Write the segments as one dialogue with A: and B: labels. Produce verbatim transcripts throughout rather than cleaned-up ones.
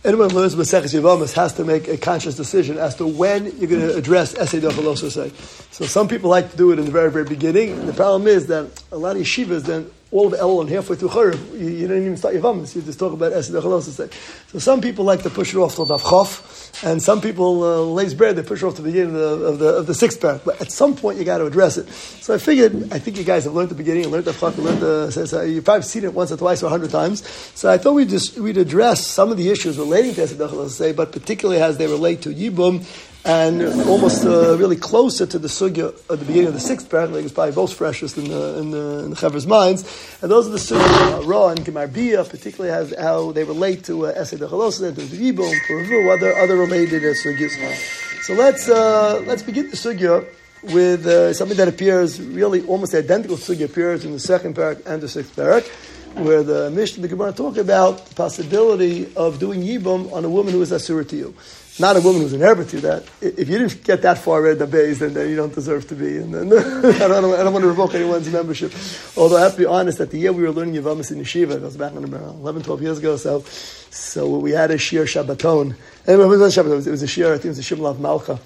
A: Anyone who learns Maseches Yevamos has to make a conscious decision as to when you're going to address Esei Dochel Lo Sosei. So some people like to do it in the very, very beginning. And the problem is that a lot of yeshivas then all of Elul and halfway through Chorov, you, you didn't even start Yevamos. You just talk about Esei Dochel Lo Sosei. So some people like to push it off till Daf Chof, and some people uh, lays bread. They push it off to the beginning of the of the, of the sixth parak. But at some point you got to address it. So I figured, I think you guys have learned the beginning, learned Daf Chof, learned the. So, so you've probably seen it once or twice or a hundred times. So I thought we'd just we'd address some of the issues relating to Esei Dochel Lo Sosei, but particularly as they relate to Yibum, and almost uh, really closer to the sugya at the beginning of the sixth parak, like it's probably most freshest in the in the, in the Chaver's minds. And those are the sugyas uh, Ra and Gemar Bia, particularly as how they relate to uh, Esei Dochel Lo Sosei, to Yibum, Puravu, other other related uh, sugyas. So let's uh, let's begin the sugya with uh, something that appears really almost identical. Sugya appears in the second parak and the sixth parak, where the Mishnah and the Gemara talk about the possibility of doing Yibum on a woman who is asura to you. Not a woman who's an Arab to you. That if you didn't get that far read the base, then, then you don't deserve to be. And then, I, don't, I don't want to revoke anyone's membership. Although I have to be honest, that the year we were learning Yevamos in Yeshiva, it was back in about eleven, twelve years ago. So, so we had a Shir Shabbaton. And it was Shabbaton. It was, it was a Shir. I think it was a Shir Lav Malcha.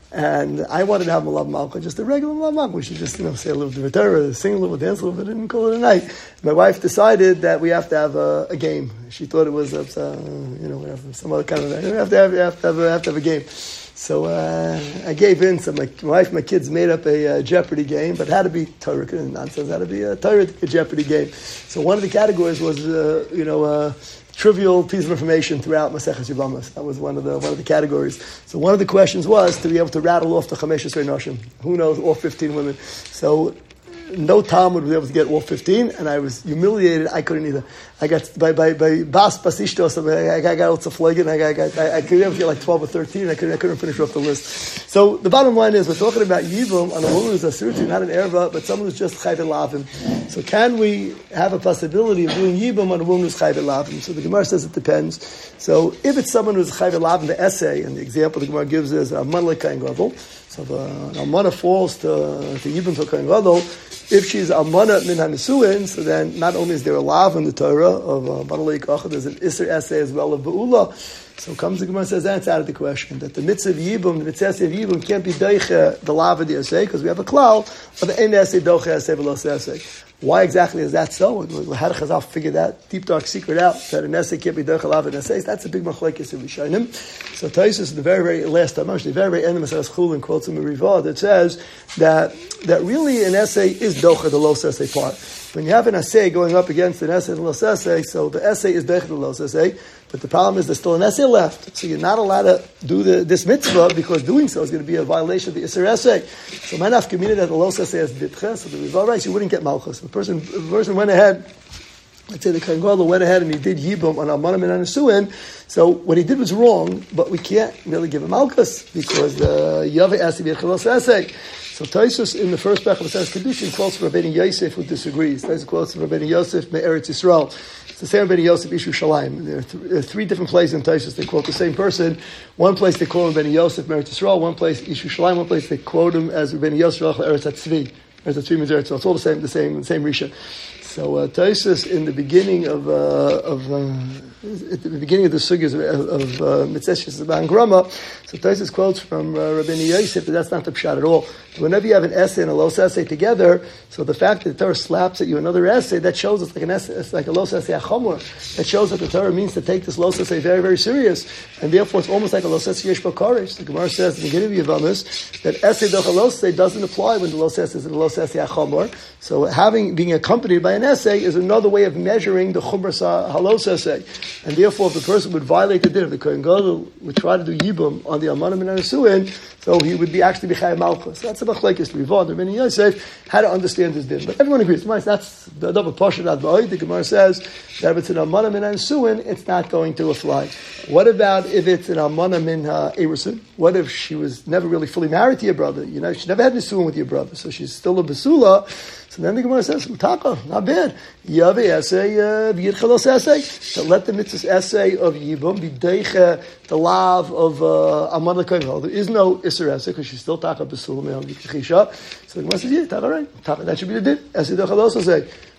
A: And I wanted to have a Lav Malcha, just a regular Lav Malcha. We should just, you know, say a little bit of Torah, sing a little, dance a little bit, and call it a night. My wife decided that we have to have a, a game. She thought it was, uh, you know, whatever, some other kind of thing. We have to have, have, to have, a, have to have a game. So uh, I gave in. So my, my wife and my kids made up a uh, Jeopardy game, but it had to be Torah nonsense. It had to be a Torah Jeopardy game. So one of the categories was, uh, you know, uh, trivial piece of information throughout Maseches Yevamos. That was one of the one of the categories. So one of the questions was to be able to rattle off the Chamesh Esrei Noshim. Who knows, all fifteen women. So no Talmud was able to get all fifteen, and I was humiliated. I couldn't either. I got by by by Bas Basishtos. I, I got lots of flagging. I got, got I, I could never get like twelve or thirteen. I couldn't I couldn't finish off the list. So the bottom line is we're talking about Yibum on a woman who's a surgeon, not an erva, but someone who's just chayv lavim. So can we have a possibility of doing Yibum on a woman who's chayv lavim? So the Gemara says it depends. So if it's someone who's chayv lavim, the essay and the example the Gemara gives is a man like Kain Gadol. So the almana falls to to Yibum to Kain Gadol. If she's almana min hanisuin, so then not only is there a lav in the Torah of Banalei Kachah, there's an Isser essay as well of Be'ula. So comes the Gemara and says that's out of the question. That the mitzvah of Yibum, the mitzvah of Yibum can't be deiche the lav of the essay, because we have a klal of the ein essay, doche essay, velos essay. Why exactly is that so? How did Chazal figure that deep dark secret out that an essay can't be deiche lav an essay? That's a big machlekes in Rishonim. So Taisus, the very, very last time, actually, the very, very end of Maseches Chulin quotes him a Rivah that says that that really an essay is doche the los essay part. When you have an essay going up against an essay and los essay, so the essay is deiche the los essay, but the problem is there's still an essay left. So you're not allowed to do the, this mitzvah because doing so is going to be a violation of the Isser essay. So manaf community that the los essay is ditche, so the Rivah writes you wouldn't get malchus. The person, the person went ahead. Let's say the Kohen Gadol went ahead and he did Yibum on Almanim and Anisuin. So what he did was wrong, but we can't really give him malchus because the Yaveh essay be a chalos essay. So Taisus in the first parak of Maseches Kedushin quotes from Rabbeinu Yosef who disagrees. Taisus quotes from Rabbeinu Yosef Me'eretz Yisrael. It's the same Rabbeinu Yosef Ishu Shalayim. There are, th- there are three different places in Taisus they quote the same person. One place they quote Rabbeinu Yosef Me'eretz Yisrael. One place Ishu Shalayim. One place they quote him as Rabbeinu Yosef Eretz Hatzvi. Eretz Hatzvi means Eretz. So it's all the same, the same, the same Risha. So uh, Taisus in the beginning of uh, of uh, at the beginning of the sugyas of, of uh, Mitzvah Ban Grama, so Taisus quotes from uh, Rabbeinu Yosef that that's not the pshat at all. Whenever you have an essay and a los essay together, so the fact that the Torah slaps at you another essay, that shows it's like an essay, it's like a los essay achomor. That shows that the Torah means to take this los essay very, very serious, and therefore it's almost like a los essay yesh b'koresh. The Gemara says at the beginning of Yevamos that essay docha los essay doesn't apply when the los essay is a los essay achomor. So having being accompanied by an essay is another way of measuring the chumras halos essay, and therefore if the person would violate the din of the Kohen Gadol would try to do Yibum on the Almanim and Anisuin, so he would be actually be chayav malchus. So that's a machlekes Rivah. The Rabbeinu Yosef how to understand this din, but everyone agrees. That's the double portion of the Gemara says that if it's an Almanim and Anisuin, it's not going to apply. What about if it's an Almanim in uh, Erusin? What if she was never really fully married to your brother? You know, she never had Nisuin with your brother, so she's still a basula. So then the Gemara says, "Utaka, not bad. Yaveh essay, v'yid chalos essay. So let the mitzvah essay of Yibum be deiche the lav of Amad LeKohen. There is no Isser essay because she's still taka b'sul me'al v'kichisha. So the Gemara says, "Yeah, taka right. Taka, that should be the din. Essay dochalos essay.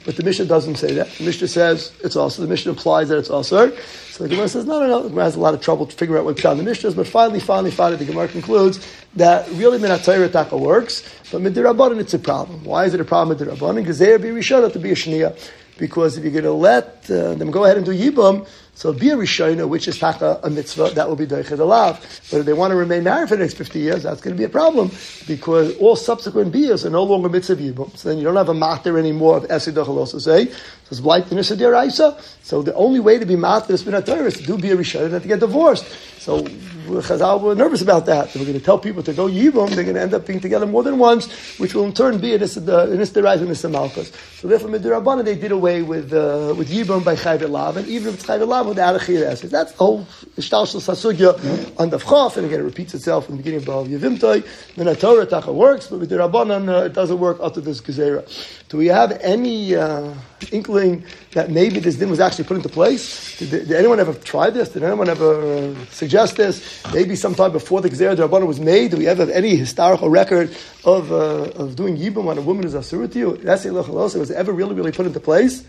A: but the Mishnah doesn't say that. The Mishnah says it's also. The Mishnah implies that it's also. So the Gemara says, no, no, no. The Gemara has a lot of trouble to figure out what pshat the Mishnah is, but finally, finally, finally, the Gemara concludes that really Minat Torah Taka works, but Midirabbanan it's a problem. Why is it a problem with Midirabbanan? Because they be Rishonah to be a Shniya. Because if you're going to let uh, them go ahead and do Yibum, so be a Rishonah, which is Taka a mitzvah, that will be Doichet Alav. But if they want to remain married for the next fifty years, that's going to be a problem, because all subsequent Biyas are no longer mitzvah Yibum. So then you don't have a matter anymore of Esed Dochalosa say. So it's like the Nisa Deraisa. So the only way to be matter is Minat Torah is to do be a Rishonah and to get divorced. So Chazal were nervous about that. They were going to tell people to go Yibum, they're going to end up being together more than once, which will in turn be a Nisa Deraisa and Nisa Malchus. So therefore, Midirabbanan, they did away with uh, with Yibum by Chayv Elav, and even if it's Chayv Elav without a Chiyah Esed. That's the whole Ishtal Shel Sasugya on the Chaf, and again it repeats itself in the beginning of Baal Yevimtoi. Minat Torah Taka works, but Midirabbanan uh, it doesn't work up to this Gezerah. Do we have any uh, inkling that maybe this din was actually put into place? Did, did anyone ever try this? Did anyone ever uh, suggest this? Maybe sometime before the Gezerah D'Rabbanan was made, do we ever have any historical record of uh, of doing Yibum on a woman who's asur to you? That's was it ever really, really put into place?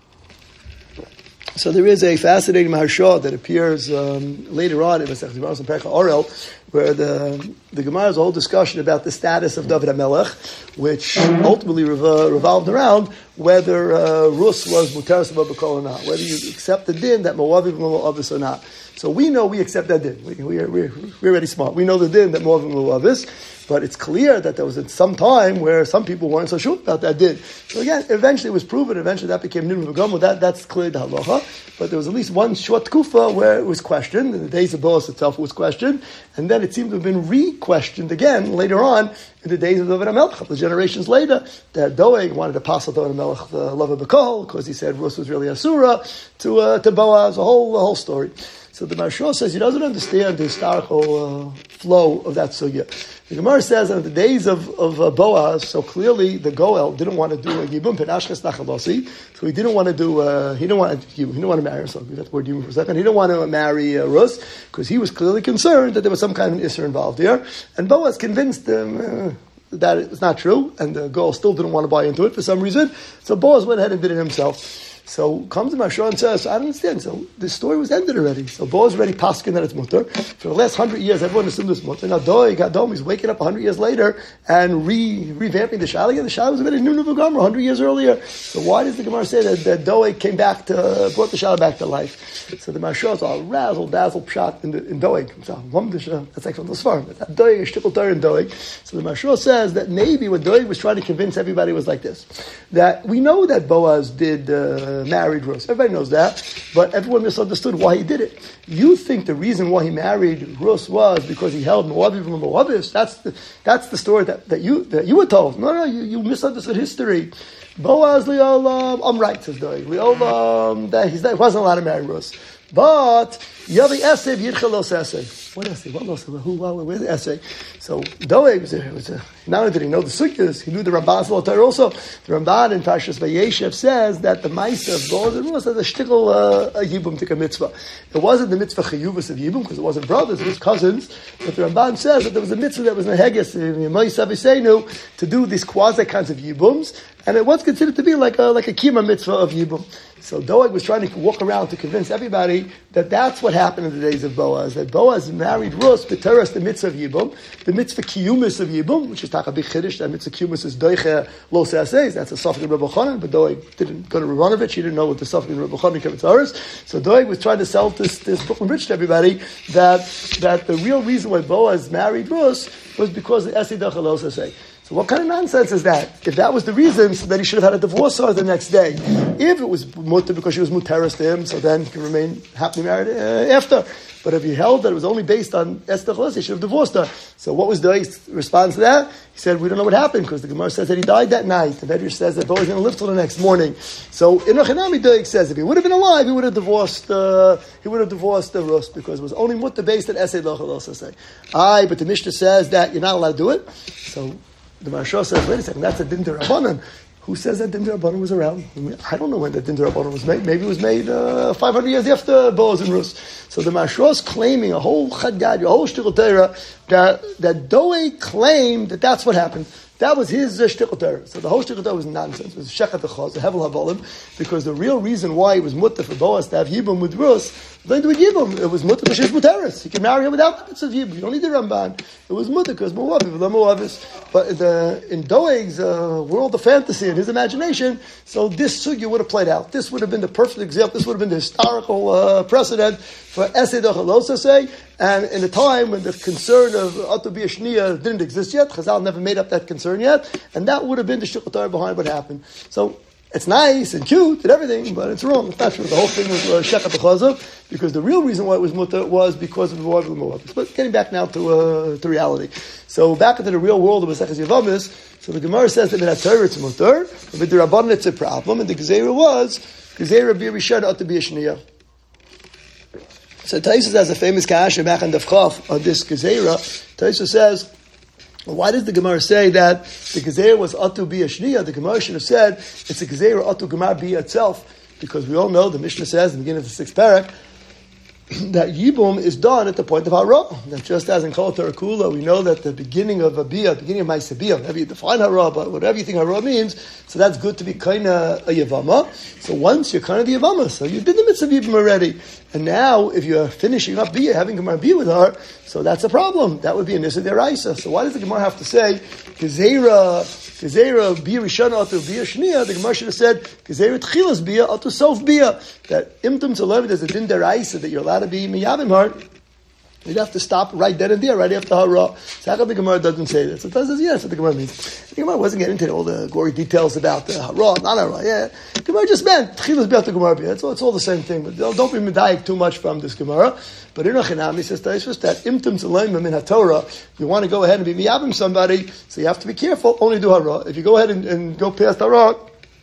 A: So there is a fascinating Maharsha that appears um, later on in Masechet Yevamos and Percha Orel, where the the Gemara has a whole discussion about the status of David HaMelech, which ultimately rev- revolved around whether uh, Rus was Muteres B'Kol or not, whether you accept the din that Moavim were Moavis or not. So we know we accept that din. We, we are, we're, we're already smart. We know the din that Moavim were Moavis, but it's clear that there was some time where some people weren't so sure about that din. So again, eventually it was proven, eventually that became Nidum V'Gomu, that, that's clear the halacha, but there was at least one short kufa where it was questioned, in the days of Boaz itself it was questioned, and then it seemed to have been re-questioned again later on in the days of David HaMelech, a couple of generations later, that Doeg wanted to pass on David HaMelech the love of B'Kol, because he said Rus was really Asura, to, uh, to Boaz, a whole, a whole story. So the Maharsha says he doesn't understand the historical uh, flow of that sugya. The Gemara says that in the days of, of uh, Boaz, so clearly the Goel didn't want to do a Yibum Penashkas Nachalosi, so he didn't want to do, uh, he didn't want to, he didn't want to marry, so we got the word Yibum for a second, he didn't want to marry uh, Rus, because he was clearly concerned that there was some kind of an Isser involved here, and Boaz convinced him uh, that it's not true, and the Goel still didn't want to buy into it for some reason, so Boaz went ahead and did it himself. So comes the Maharsha and says, I don't understand. So the story was ended already. So Boaz already paskin that it's mutter. For the last hundred years, everyone assumed it's mutter. Now Doeg Adom is waking up a hundred years later and re revamping the Shal again. The Shal was already new Nuvagamra a hundred years earlier. So why does the Gemara say that, that Doeg came back to brought the Shal back to life? So the Maharsha is all razzle dazzle pshat in, the, in Doeg. That's like from the Sfarim. That's Doeg is shtickle Torah in Doeg. So the Maharsha says that maybe what Doeg was trying to convince everybody was like this: that we know that Boaz did. Uh, married Rus. Everybody knows that, but everyone misunderstood why he did it. You think the reason why he married Rus was because he held Moabim from Moabis? That's the, that's the story that, that you that you were told. No, no, you, you misunderstood history. Boaz Leolam, I'm right, says Doeg. Leolam, that he wasn't allowed to marry Rus. But Yavi Esed Yirchalos Esed. What essay? What loss? Who? Where's the essay? So Doeg was a, was a, not only did he know the sugyas, he knew the Ramban's law also. The Ramban in Parshas Vayeshev says that the Ma'aser of Boaz and Rus has a shtickle uh, a yibum tika mitzvah. It wasn't the mitzvah chiyuvus of yibum because it wasn't brothers, it was cousins. But the Ramban says that there was a mitzvah that was neheges in Yemai Saviseinu to do these quasi kinds of yibums, and it was considered to be like a like a kima mitzvah of yibum. So Doeg was trying to walk around to convince everybody that that's what happened in the days of Boaz. That Boaz married Rus, b'teres the mitzvah of Yibum, the mitzvah kiyumis of Yibum, which is taka big chiddush. That mitzvah kiyumis is doiche lo se'aseis. That's a safek in Rebbe Chanan, but Doeg didn't go to Rabanovich. He didn't know what the safek in Rebbe Chanan kevetzaris. So Doeg was trying to sell this this Brooklyn Bridge to everybody that that the real reason why Boaz married Rus was because of Esei Dachal lo se'asei. So what kind of nonsense is that? If that was the reason, so then he should have had a divorce her the next day. If it was mutter because she was muteris to him, so then he can remain happily married uh, after. But if he held that it was only based on Esther Chos, he should have divorced her. So what was Doeg's response to that? He said, we don't know what happened, because the Gemara says that he died that night. The Medrash says that Boaz was going to live till the next morning. So in Ochanami, Doeg says, if he would have been alive, he would have divorced uh, he would have divorced the Rus, because it was only mutter based on Esei Lochel say. Aye, but the Mishnah says that you're not allowed to do it. So the Maharsha says, wait a second, that's a din d'Rabbanan. Who says that din d'Rabbanan was around? I, mean, I don't know when that din d'Rabbanan was made. Maybe it was made uh, five hundred years after Boaz and Rus. So the Maharsha is claiming a whole chadgad, a whole shtickle Torah, that, that Doeg claimed that that's what happened. That was his uh, shtickle Torah. So the whole shtickle Torah was nonsense. It was shechet achaz, a hevel havalim, because the real reason why it was mutter for Boaz to have Yibum with Rus, then to Yibum, it was mutter for Shish Muteris. He could marry her without the mitzvah of Yibum. You don't need the Ramban. It was mutter because Moaviv, the Moavis. But the, in Doeg's uh, world of fantasy and his imagination, so this sugya would have played out. This would have been the perfect example. This would have been the historical uh, precedent for Esed Achalosa say. And in a time when the concern of Atu B'Yashniya didn't exist yet, Chazal never made up that concern yet, and that would have been the shtickle Torah behind what happened. So it's nice and cute and everything, but it's wrong. It's not true. The whole thing was uh, shechet b'chazav, because the real reason why it was mutter was because of the war of the Moabites. But getting back now to uh, to reality. So back into the real world of Maseches Yevamos, so the Gemara says that in that Torah it's mutter, but with the Rabbanan it's a problem, and the Gezerah was, Gezerah b'Rishon Atu B'Yashniya. So Taisus has a famous kasha back on Daf Chaf on this Gezerah. Taisus says, well, why does the Gemara say that the Gezerah was Atu B'Ya Shniya? The Gemara should have said it's a Gezerah Atu Gemar B'Ya itself, because we all know, the Mishnah says in the beginning of the sixth parak, that Yibum is done at the point of Hara. That just as in Kol Torah Kula, we know that the beginning of a Biyah, beginning of Ma'aseh Biyah, whatever you define Hara, but whatever you think Hara means, so that's good to be kind of a Yavama. So once you're kind of the Yavama, so you did the mitzvah Yibum already. And now, if you're finishing up Biyah, having Gemara Biyah with her, so that's a problem. That would be a Nisa Deraisa. So why does the Gemara have to say, Gezerah, Gezerah, Biyah Rishana, Atu Biyah Shniya? The Gemara should have said, Gezerah Tchilas Biyah, Atu Sof Biyah. That Imtum Tzalem, there's a Din Deraisa that you're allowed to be Miyavim Heart. You'd have to stop right then and there, right after Hara. So how come the Gemara doesn't say this? So it says, yes, that's what the Gemara means. The Gemara wasn't getting into all the gory details about the Hara, not Hara, yeah. The Gemara just meant, Tchilas B'yat the Gemara B'yat. It's all, it's all the same thing, but don't, don't be medayik too much from this Gemara. But in Achinami, says Taishvus, that Imtum Tzalaim min HaTorah, you want to go ahead and be Miyavim somebody, so you have to be careful, only do Hara. If you go ahead and, and go past Hara,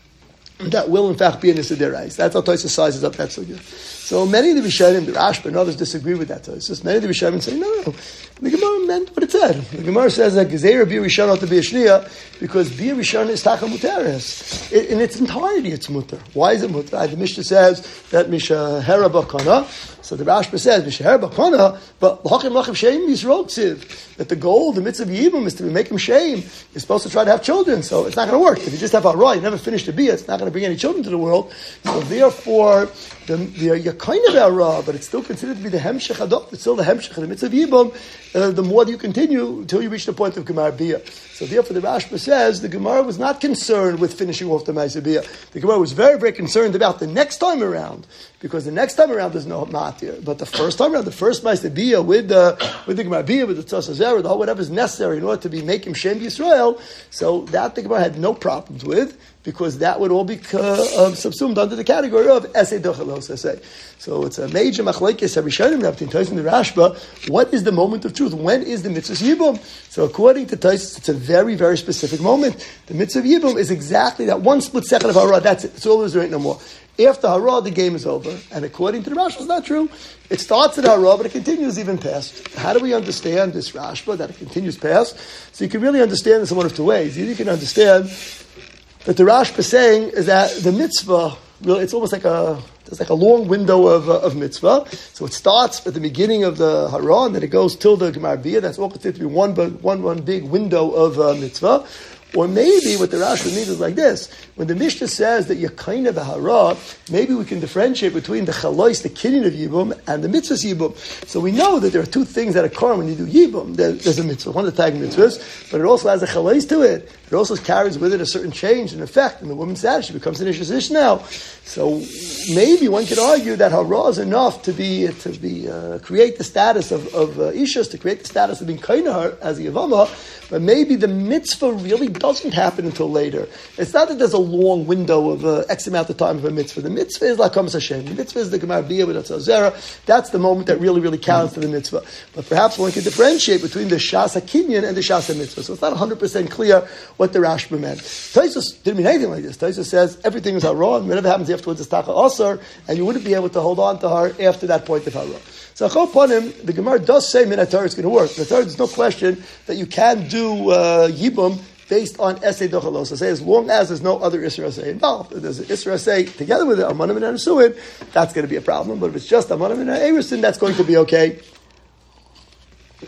A: that will in fact be an Isiderais. That's how Tosfos sizes up that sugya. So many of the Rishonim, the Rashba and others disagree with that Tosfos. Many of the Rishonim say, no, no, the Gemara meant what it said. The Gemara says that Gezerah B'Ya Rishon to B'Ya Shniya, because B'Ya Rishon is Taka Muteres. In its entirety it's mutter. Why is it mutter? The Mishnah says that Mishahera B'Kana, so the Rashba says, Mishahera B'Kana, but L'Hachim L'Hachim Shem Yisrael Tziv, that the goal, the mitzvah of Yibum is to make him shame. You're supposed to try to have children, so it's not going to work. If you just have a raw, you never finish the B'Ya, it's not going to bring any children to the world. So therefore, the, the, you're kind of a raw, but it's still considered to be the Hemshech Adok. It's still the Hemshech of the mitzvah of Yibum. Uh, the more you continue until you reach the point of Gemara B'Ya. So therefore, the Rashba says the Gemara was not concerned with finishing off the Ma'aseh B'Ya. The Gemara was very, very concerned about the next time around, because the next time around there's no matir. But the first time around, the first Ma'aseh B'Ya with the with the Gemara B'Ya, with the Tzos Hazera, the whole whatever is necessary in order to be making Shem Yisrael, so that the Gemara had no problems with, because that would all be uh, subsumed under the category of Esei Dochalos Esei. So it's a major machlekes Rishonim now between Tosfos and the Rashba. What is the moment of truth? When is the mitzvah Yibum? So according to Tosfos, it's a very, very specific moment. The mitzvah Yibum is exactly that one split second of Hara. That's it. That's all there is no more. After Hara, the game is over. And according to the Rashba, it's not true. It starts at Hara, but it continues even past. How do we understand this Rashba, that it continues past? So you can really understand this in one of two ways. Either you can understand that the Rashba is saying is that the mitzvah, really, it's almost like a, there's like a long window of, uh, of mitzvah. So it starts at the beginning of the Hara, and then it goes till the Gemara B'Ya. That's all considered to be one, one, one big window of uh, mitzvah. Or maybe what the Rashba means is like this. When the Mishnah says that you're kind of a hara, maybe we can differentiate between the chalois, the kinyan of Yibum, and the mitzvahs Yibum. So we know that there are two things that occur when you do Yibum. There, there's a mitzvah, one of the tag mitzvahs, but it also has a chalois to it. It also carries with it a certain change and effect in the woman's status. She becomes an ish now. So maybe one could argue that hara is enough to be to be uh, create the status of, of uh, ishas, to create the status of being kind of her as a yavama, but maybe the mitzvah really doesn't happen until later. It's not that there's a long window of uh, X amount of time of a mitzvah. The mitzvah is like Kamas Hashem. The mitzvah is the Gemara B'Ya with Tzos Hazera. That's the moment that really, really counts for the mitzvah. But perhaps one can differentiate between the Shas HaKinyan and the Shas HaMitzvah. So it's not one hundred percent clear what the Rashba meant. Tosfos didn't mean anything like this. Tosfos says everything is hara, and whatever happens afterwards is taka asar, and you wouldn't be able to hold on to her after that point of hara. So upon him, the Gemara does say Min HaTorah is going to work. The Torah, there's no question that you can do uh, Yibum based on Esei Dochalos Esei, as long as there's no other Isra Esei involved. If there's an Isra Esei together with it, Amanim and Anasuin, that's going to be a problem. But if it's just Amanim and Erisin, that's going to be okay.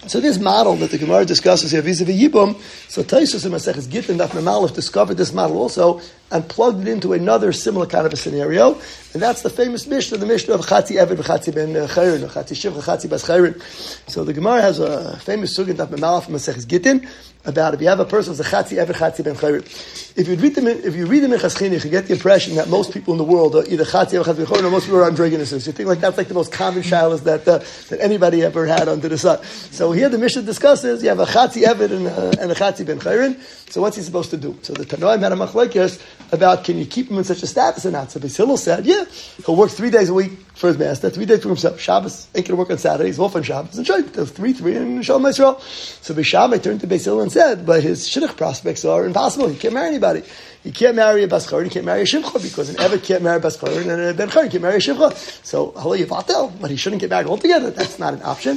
A: So this model that the Gemara discusses here vis-a-vis Yibum, so Taisus and Maseches Gittin Daf Mem Aleph discovered this model also and plugged it into another similar kind of a scenario, and that's the famous Mishnah, the Mishnah of Chatzi Eved v'Chatzi Ben Chayrin, or Chatzi Shivcha Chatzi Bas Chayrin. So the Gemara has a famous sugya Daf Mem Aleph from Maseches Gittin about if you have a person who's a Chatzi Eved Chatzi Ben Chayrin. If you read them, in, if you read them in Chaschinich, you get the impression that most people in the world are either Chatzi Eved Chatzi Ben Chayrin or most people are androgynous. You think like that's like the most common shilas that uh, that anybody ever had under the sun. So here the Mishnah discusses you have a Chatzi Eved and a, and a Chatzi Ben Chayrin. So what's he supposed to do? So the Tanoim had a machlokes about can you keep him in such a status or not. So Beis Hillel said, yeah, he'll work three days a week for his master, three days for himself. Shabbos ain't going to work on Saturday. He's off on Shabbos. And Shabbos does three, three, and Shalom Yisrael. So Beis Shammai turned to Beis Hillel and said, but his shidduch prospects are impossible. He can't marry anybody. He can't marry a Bas Chayrin, he can't marry a Shivcha, because an Evet can't marry a Bas Chayrin, and a Ben Chayrin can't marry a Shivcha. So, Halo Yivatel, but he shouldn't get married altogether. That's not an option.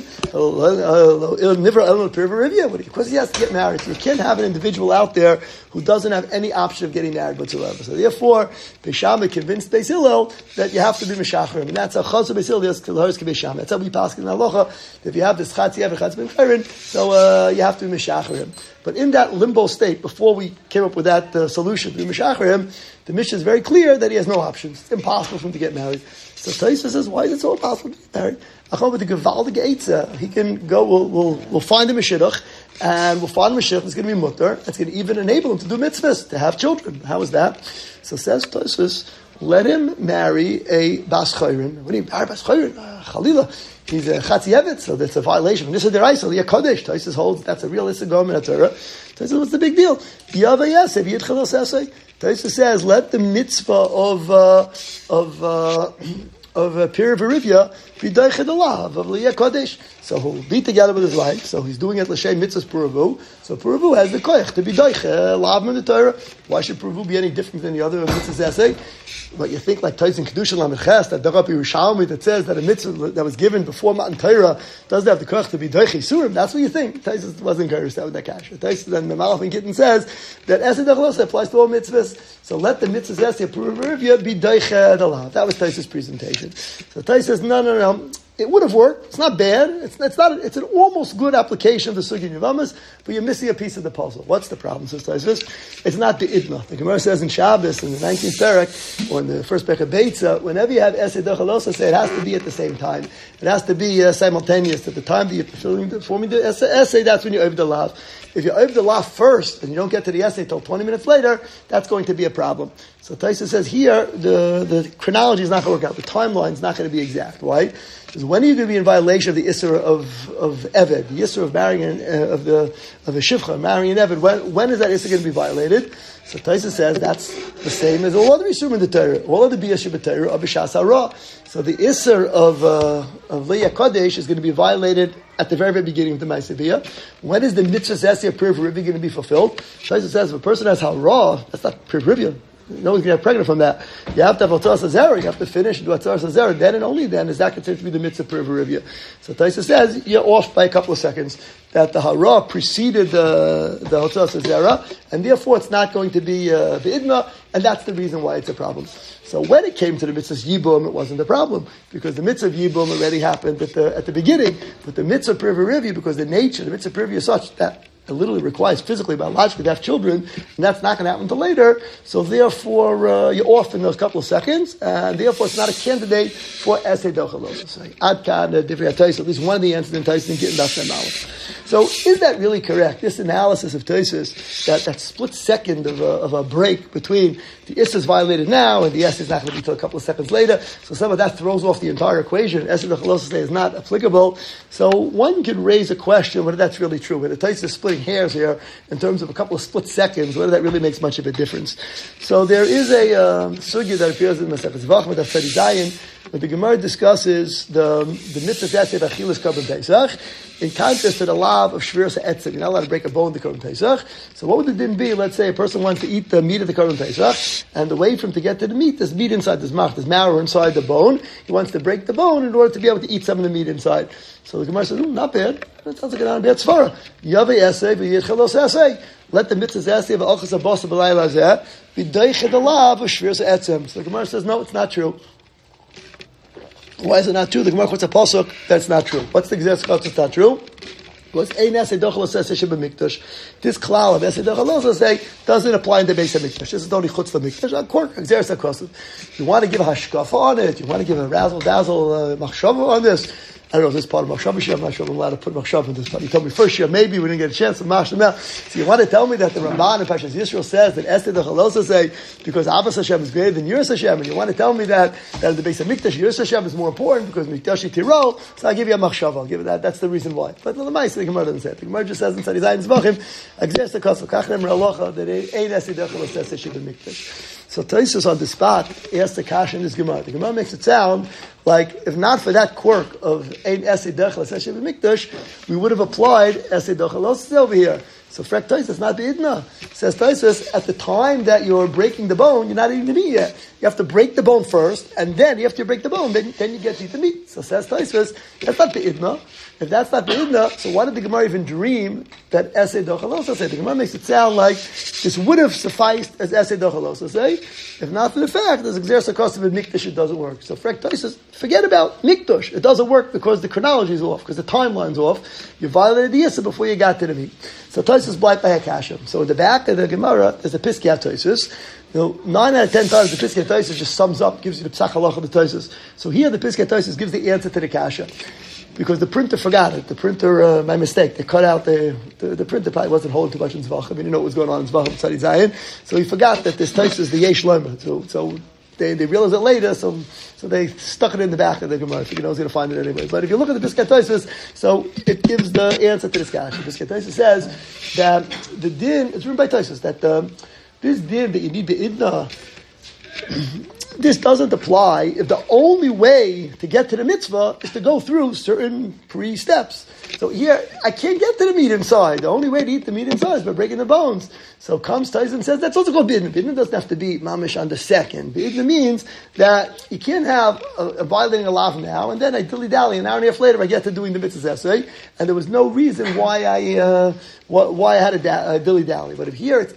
A: Because he has to get married. So you can't have an individual out there who doesn't have any option of getting married whatsoever. So therefore, Beis Shammai convinced Beis Hillel that you have to be Meshachrim. And that's how Chazal Beis Hillel is Beis Shammai. That's how we pass in Halacha. If you have this Chatzi Evet Chatzi Ben Chayrin, so uh, you have to be Meshachrim. But in that limbo state, before we came up with that uh, solution to Meshachrim, the Mishnah is very clear that he has no options. It's impossible for him to get married. So Taisa says, why is it so impossible to get married? With the Gevaldige Eitzah, he can go, we'll, we'll, we'll find him a shidduch, and we'll find him a shidduch that's going to be mutter, that's going to even enable him to do mitzvahs, to have children. How is that? So says Taisa, let him marry a Bas Chayrin. When he marry Bas Chayrin, uh, Chalila, he's a Chatzi Evet, so that's a violation. This is the Raisa, the Kodesh. Taisus holds that's a real Isagom in a Torah. Taisus, what's the big deal? Yavayaseh, Yitchalos Esei. Taisus says, let the mitzvah of uh, of uh, of uh, Pir Verivya be Daichid Alav of Liyah Kodesh. So he'll be together with his wife. So he's doing it l'shem mitzvahs Puravu. So Puravu has the koich to be Daichid Alav in the Torah. Why should Puravu be any different than the other mitzvahs essay? But you think like Tais in Kedusha Lamed Ches, that Darapi Yerushalmi that says that a mitzvah that was given before Matan Torah doesn't have the koich to be Daichid Surim. That's what you think. Tais wasn't encouraged that with that kasha. Tais then Memalach and Gittin says that Esed Achlos applies to all mitzvahs. So let the mitzvahs essay Puravu be Daichid Alav. That was Tais' presentation. So Tais says, no, no, no. It would have worked. It's not bad. It's, it's not. It's an almost good application of the Sugi Yavamas, but you're missing a piece of the puzzle. What's the problem, Sister Tais? It's not the Idna. The Gemara says in Shabbos, in the nineteenth Perek, or in the first Perek of Beitza, whenever you have Esed Achalosa, say it has to be at the same time. It has to be uh, simultaneous. At the time that you're performing the essay, that's when you open the lav. If you open the lav first, and you don't get to the essay until twenty minutes later, that's going to be a problem. So Taisa says here, the, the chronology is not going to work out. The timeline is not going to be exact. Why? Because when are you going to be in violation of the Isser of, of Eved, the Isser of marrying an, uh, of the of a Shivcha, marrying an Eved? When, when is that Isser going to be violated? So Taisa says that's the same as all other Isurim in the Torah. All other Biyas Sheba Torah are B'Shas Hara. So the Isser of uh, of Liyah Kodesh is going to be violated at the very, very beginning of the Ma'aseh. When is the Mitzvah Sessia Pir V'Rivya going to be fulfilled? Taisa says if a person has Hara, that's not Pir V'Rivya. No one's going to get pregnant from that. You have to have Atzar Sazera. You have to finish and do Atzar Sazera. Then and only then is that considered to be the mitzvah per Verivya. So Taisa says you're off by a couple of seconds. That the hara preceded the the Atzar Sazera, and therefore it's not going to be uh, the idna, and that's the reason why it's a problem. So when it came to the mitzvah Yibum, it wasn't a problem because the mitzvah Yibum already happened at the at the beginning. But the mitzvah per Verivya, because the nature, the mitzvah per Verivya is such that it literally requires physically, biologically to have children, and that's not going to happen until later. So therefore, uh, you're off in those couple of seconds, and therefore it's not a candidate for Esed Achalosa. Ad Kan, Divrei HaTosfos, at least one of the answers in Taisus getting Daf Mem Aleph. So is that really correct? This analysis of Taisus, that, that split second of a, of a break between the Issa is violated now and the Esed is not going to be until a couple of seconds later. So some of that throws off the entire equation. Esed Achalosa is not applicable. So one could raise a question whether that's really true. Whether Taisus is splitting hairs here in terms of a couple of split seconds, whether that really makes much of a difference. So there is a um, sugya that appears in Masechet Zvachim of Sadi Dayan, where the Gemara discusses the the mitzvah of Achilas Korban Pesach in contrast to the law of Shviras Etzim. You're not allowed to break a bone to Korban Pesach. So what would the din be? Let's say a person wants to eat the meat of the Korban Pesach, and the way for him to get to the meat, there's meat inside, there's mach, there's marrow inside the bone. He wants to break the bone in order to be able to eat some of the meat inside. So the Gemara says, mm, not bad. That sounds like an bad svara. Yavei esei v'yitchalos esei. Let the mitzvahs esei v'achas abosa b'layla zeh v'deichid alav v'shviras etzem. So the Gemara says, no, it's not true. Why is it not true? The Gemara quotes a pasuk that's not true. What's the exact spot that's not true? was ein esed dochel oseh shebamikdash. This klal of esed dochel oseh doesn't apply in the Beis Hamikdash. This is only chutz l'mikdash. A quirk, exeris hakosav. You want to give a hashkafa on it. You want to give a razzle dazzle uh, machshava on this. I don't know if this is part of Machshavah. I'm not sure I'm allowed to put Machshavah in this part. You told me first year, maybe we didn't get a chance to mash them out. So you want to tell me that the Ramban in Parshas Yisrael says that Esther the Chalosa say, because Abbas Hashem is greater than Yiras Hashem, and you want to tell me that, that in the Beis Hamikdash, Yiras Hashem is more important because Mikdashi Tirol, so I'll give you a Machshavah. I'll give you that. That's the reason why. But the Lamais, the Gemara doesn't say it. The Gemara just says in Tzadi Zayin Zvachim, Agzes the Kosel, Kachem Ralocha, that ain't Esther the Chalosa say Shib Mikdash. So Tosfos on the spot asks the kasha in this Gemara. The Gemara makes it sound like if not for that quirk of ein esed dochel oseh b'mikdash, we would have applied esed dochel oseh over here. So frek Tosfos, not the idna. Says Tosfos, at the time that you're breaking the bone, you're not eating the meat yet. You have to break the bone first, and then you have to break the bone, then, then you get to eat the meat. So says Tosfos, that's not the idna. If that's not the idna, so why did the Gemara even dream that esed dochel oseh? The Gemara makes it sound like this would have sufficed as esed dochel oseh. If not for the fact there's exeris hakosav in mikdash, it doesn't work. So frek Tosfos, forget about mikdash. It doesn't work because the chronology is off, because the timeline's off. You violated the yisra before you got to the meat. So Tosfos blind by Hakashim. So in the back of the Gemara, there's a Piskei Tosfos. You know, nine out of ten times the Piskei Tosfos just sums up, gives you the psach halacha of the Tosfos. So here the Piskei Tosfos gives the answer to the kasha. Because the printer forgot it. The printer, uh, by mistake, they cut out the, the, the printer probably wasn't holding too much in Zvachim. He didn't know what was going on in Zvachim, Tzadi Zayin. So he forgot that this Tosfos is the Yesh Lema. So, so they, they realized it later, so, so they stuck it in the back of the Gemara. I think I was going to find it anyway. But if you look at the Piskei Tosfos, so it gives the answer to this kasha. Piskei Tosfos says that the din, it's written by Tosfos, that um, this din that you need the idna, this doesn't apply if the only way to get to the mitzvah is to go through certain pre-steps. So here, I can't get to the meat inside. The only way to eat the meat inside is by breaking the bones. So comes Tyson and says, that's also called bidna. Bidna doesn't have to be mamish on the second. Bidna means that you can't have a, a violating a lav now, and then I dilly-dally, an hour and a half later, I get to doing the mitzvah's essay, and there was no reason why I, uh, why I had a, da- a dilly-dally. But if here it's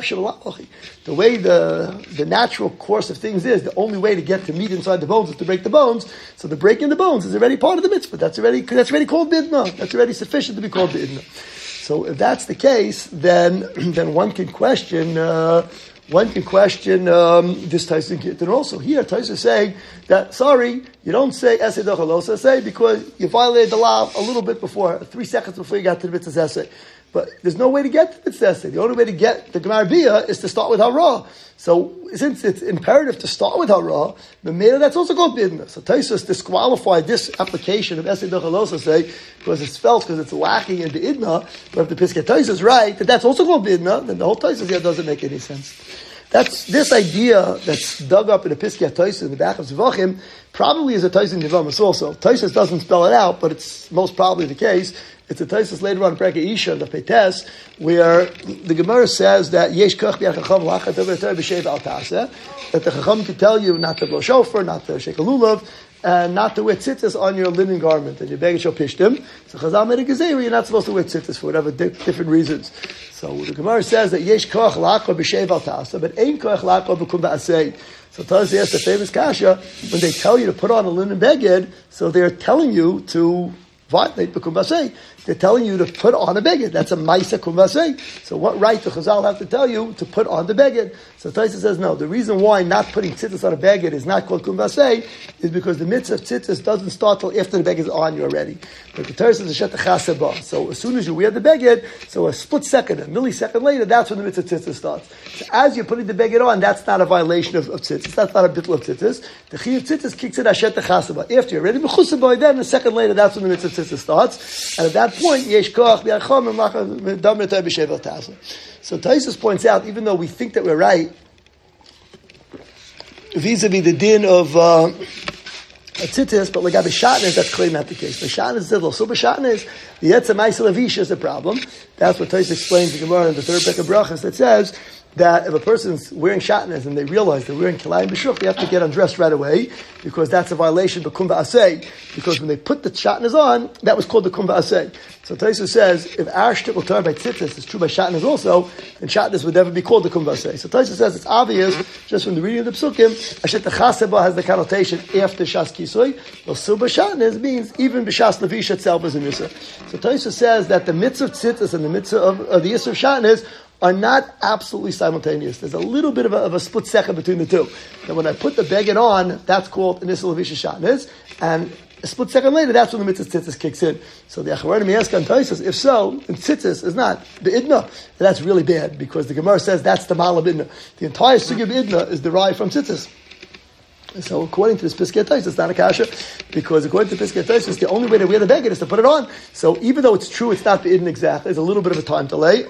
A: the way the, the natural course of things is, the only way to get to meat inside the bones is to break the bones. So the breaking the bones is already part of the mitzvah. That's already, that's already called bidna. That's already sufficient to be called bidna. So if that's the case, then then one can question uh, one can question um, this Tyson Gittin also. Here Tyson is saying that sorry, you don't say esed dochel oseh say because you violated the law a little bit before, three seconds before you got to the mitzvah essay. But there's no way to get to the mitzvah essay. The only way to get the Gemara Bia is to start with hara. So since it's imperative to start with hara, the meda that's also called bidna. So Tosfos disqualified this application of esed dochel oseh say because it's felt because it's lacking in the idna. But if the Piskei Tosfos is right that that's also called bidna, then the whole Tosfos here doesn't make any sense. That's this idea that's dug up in the Piskei Tosfos in the back of Zvachim probably is a Tosfos in Yevamos also. Tosfos doesn't spell it out, but it's most probably the case. It's a Tosfos later on in Perek Isha, the Peites, where the Gemara says that Yesh Koch B'Yad Chacham Lachat V'Torah B'Sheva Al Taseh, that the Chacham can tell you not to blow shofar, not to shake a lulav, and not to wear tzitzis on your linen garment, and your beged shall pishtim. So Chazal made a gezerah, you're not supposed to wear tzitzis for whatever di- different reasons. So the Gemara says that Yesh Koch Lachat B'Sheva Al Taseh, but Ein Koch Lachat B'Kum Ba'asei. So Tosfos asks the famous kasha, when they tell you to put on a linen beged, so they're telling you to violate the kumbasei. They're telling you to put on a beged. That's a maisa kumbasei. So what right do Chazal have to tell you to put on the beged? So Tosfos says no. The reason why not putting tzitzis on a beged is not called kumbasei is because the mitzvah of tzitzis doesn't start till after the beged is on you already. But the Torah says a shetachaseba. So as soon as you wear the beged, so a split second, a millisecond later, that's when the mitzvah of tzitzis starts. So as you're putting the beged on, that's not a violation of, of tzitzis. That's not a bittul of tzitzis. The chiyuv tzitzis kicks in a shetachaseba. After you're ready mechusaboy, then a second later, that's when the mitzvah of tzitzis starts. And at that point, yesh koach b'yachom and dam retay b'shevel tasa. So Tosfos points out, even though we think that we're right, vis-a-vis the din of uh, tzitzis, but like a b'shatnez, that's clearly not the case. B'shatnez is little. So b'shatnez, the yetzem ma'aseh lavish is the problem. That's what Tosfos explains in Gemara in the third Perek of Brachos that says that if a person's wearing shatnez and they realize they're wearing kilayim b'shuk, they have to get undressed right away because that's a violation of kum ba'aseh. Because when they put the shatnez on, that was called the kum ba'aseh. So Taisus says, if our shtick will turn by tzitzis, it's true by shatnez also, then shatnez would never be called a kumvasei. So Taisus says it's obvious, just from the reading of the psukim, ashet chaseba has the connotation after shas kisui, well, so b'shatnez means even b'shas levish itself is a mitzvah. So Taisus says that the mitzvah of tzitzis and the mitzvah of, of the yisur shatnez are not absolutely simultaneous. There's a little bit of a, of a split second between the two. Now when I put the beged on, that's called an yisur levish shatnez, and a split second later, that's when the mitzvah tzitzis kicks in. So the Acharonim ask on Taisus, if so, and tzitzis is not beidna, that's really bad, because the Gemara says that's the mal of idna. The entire sugi of idna is derived from tzitzis. So according to this Piskei Taisus, it's not a kasha, because according to Piskei Taisus, the only way to wear the beged is to put it on. So even though it's true, it's not beidna exactly, there's a little bit of a time delay.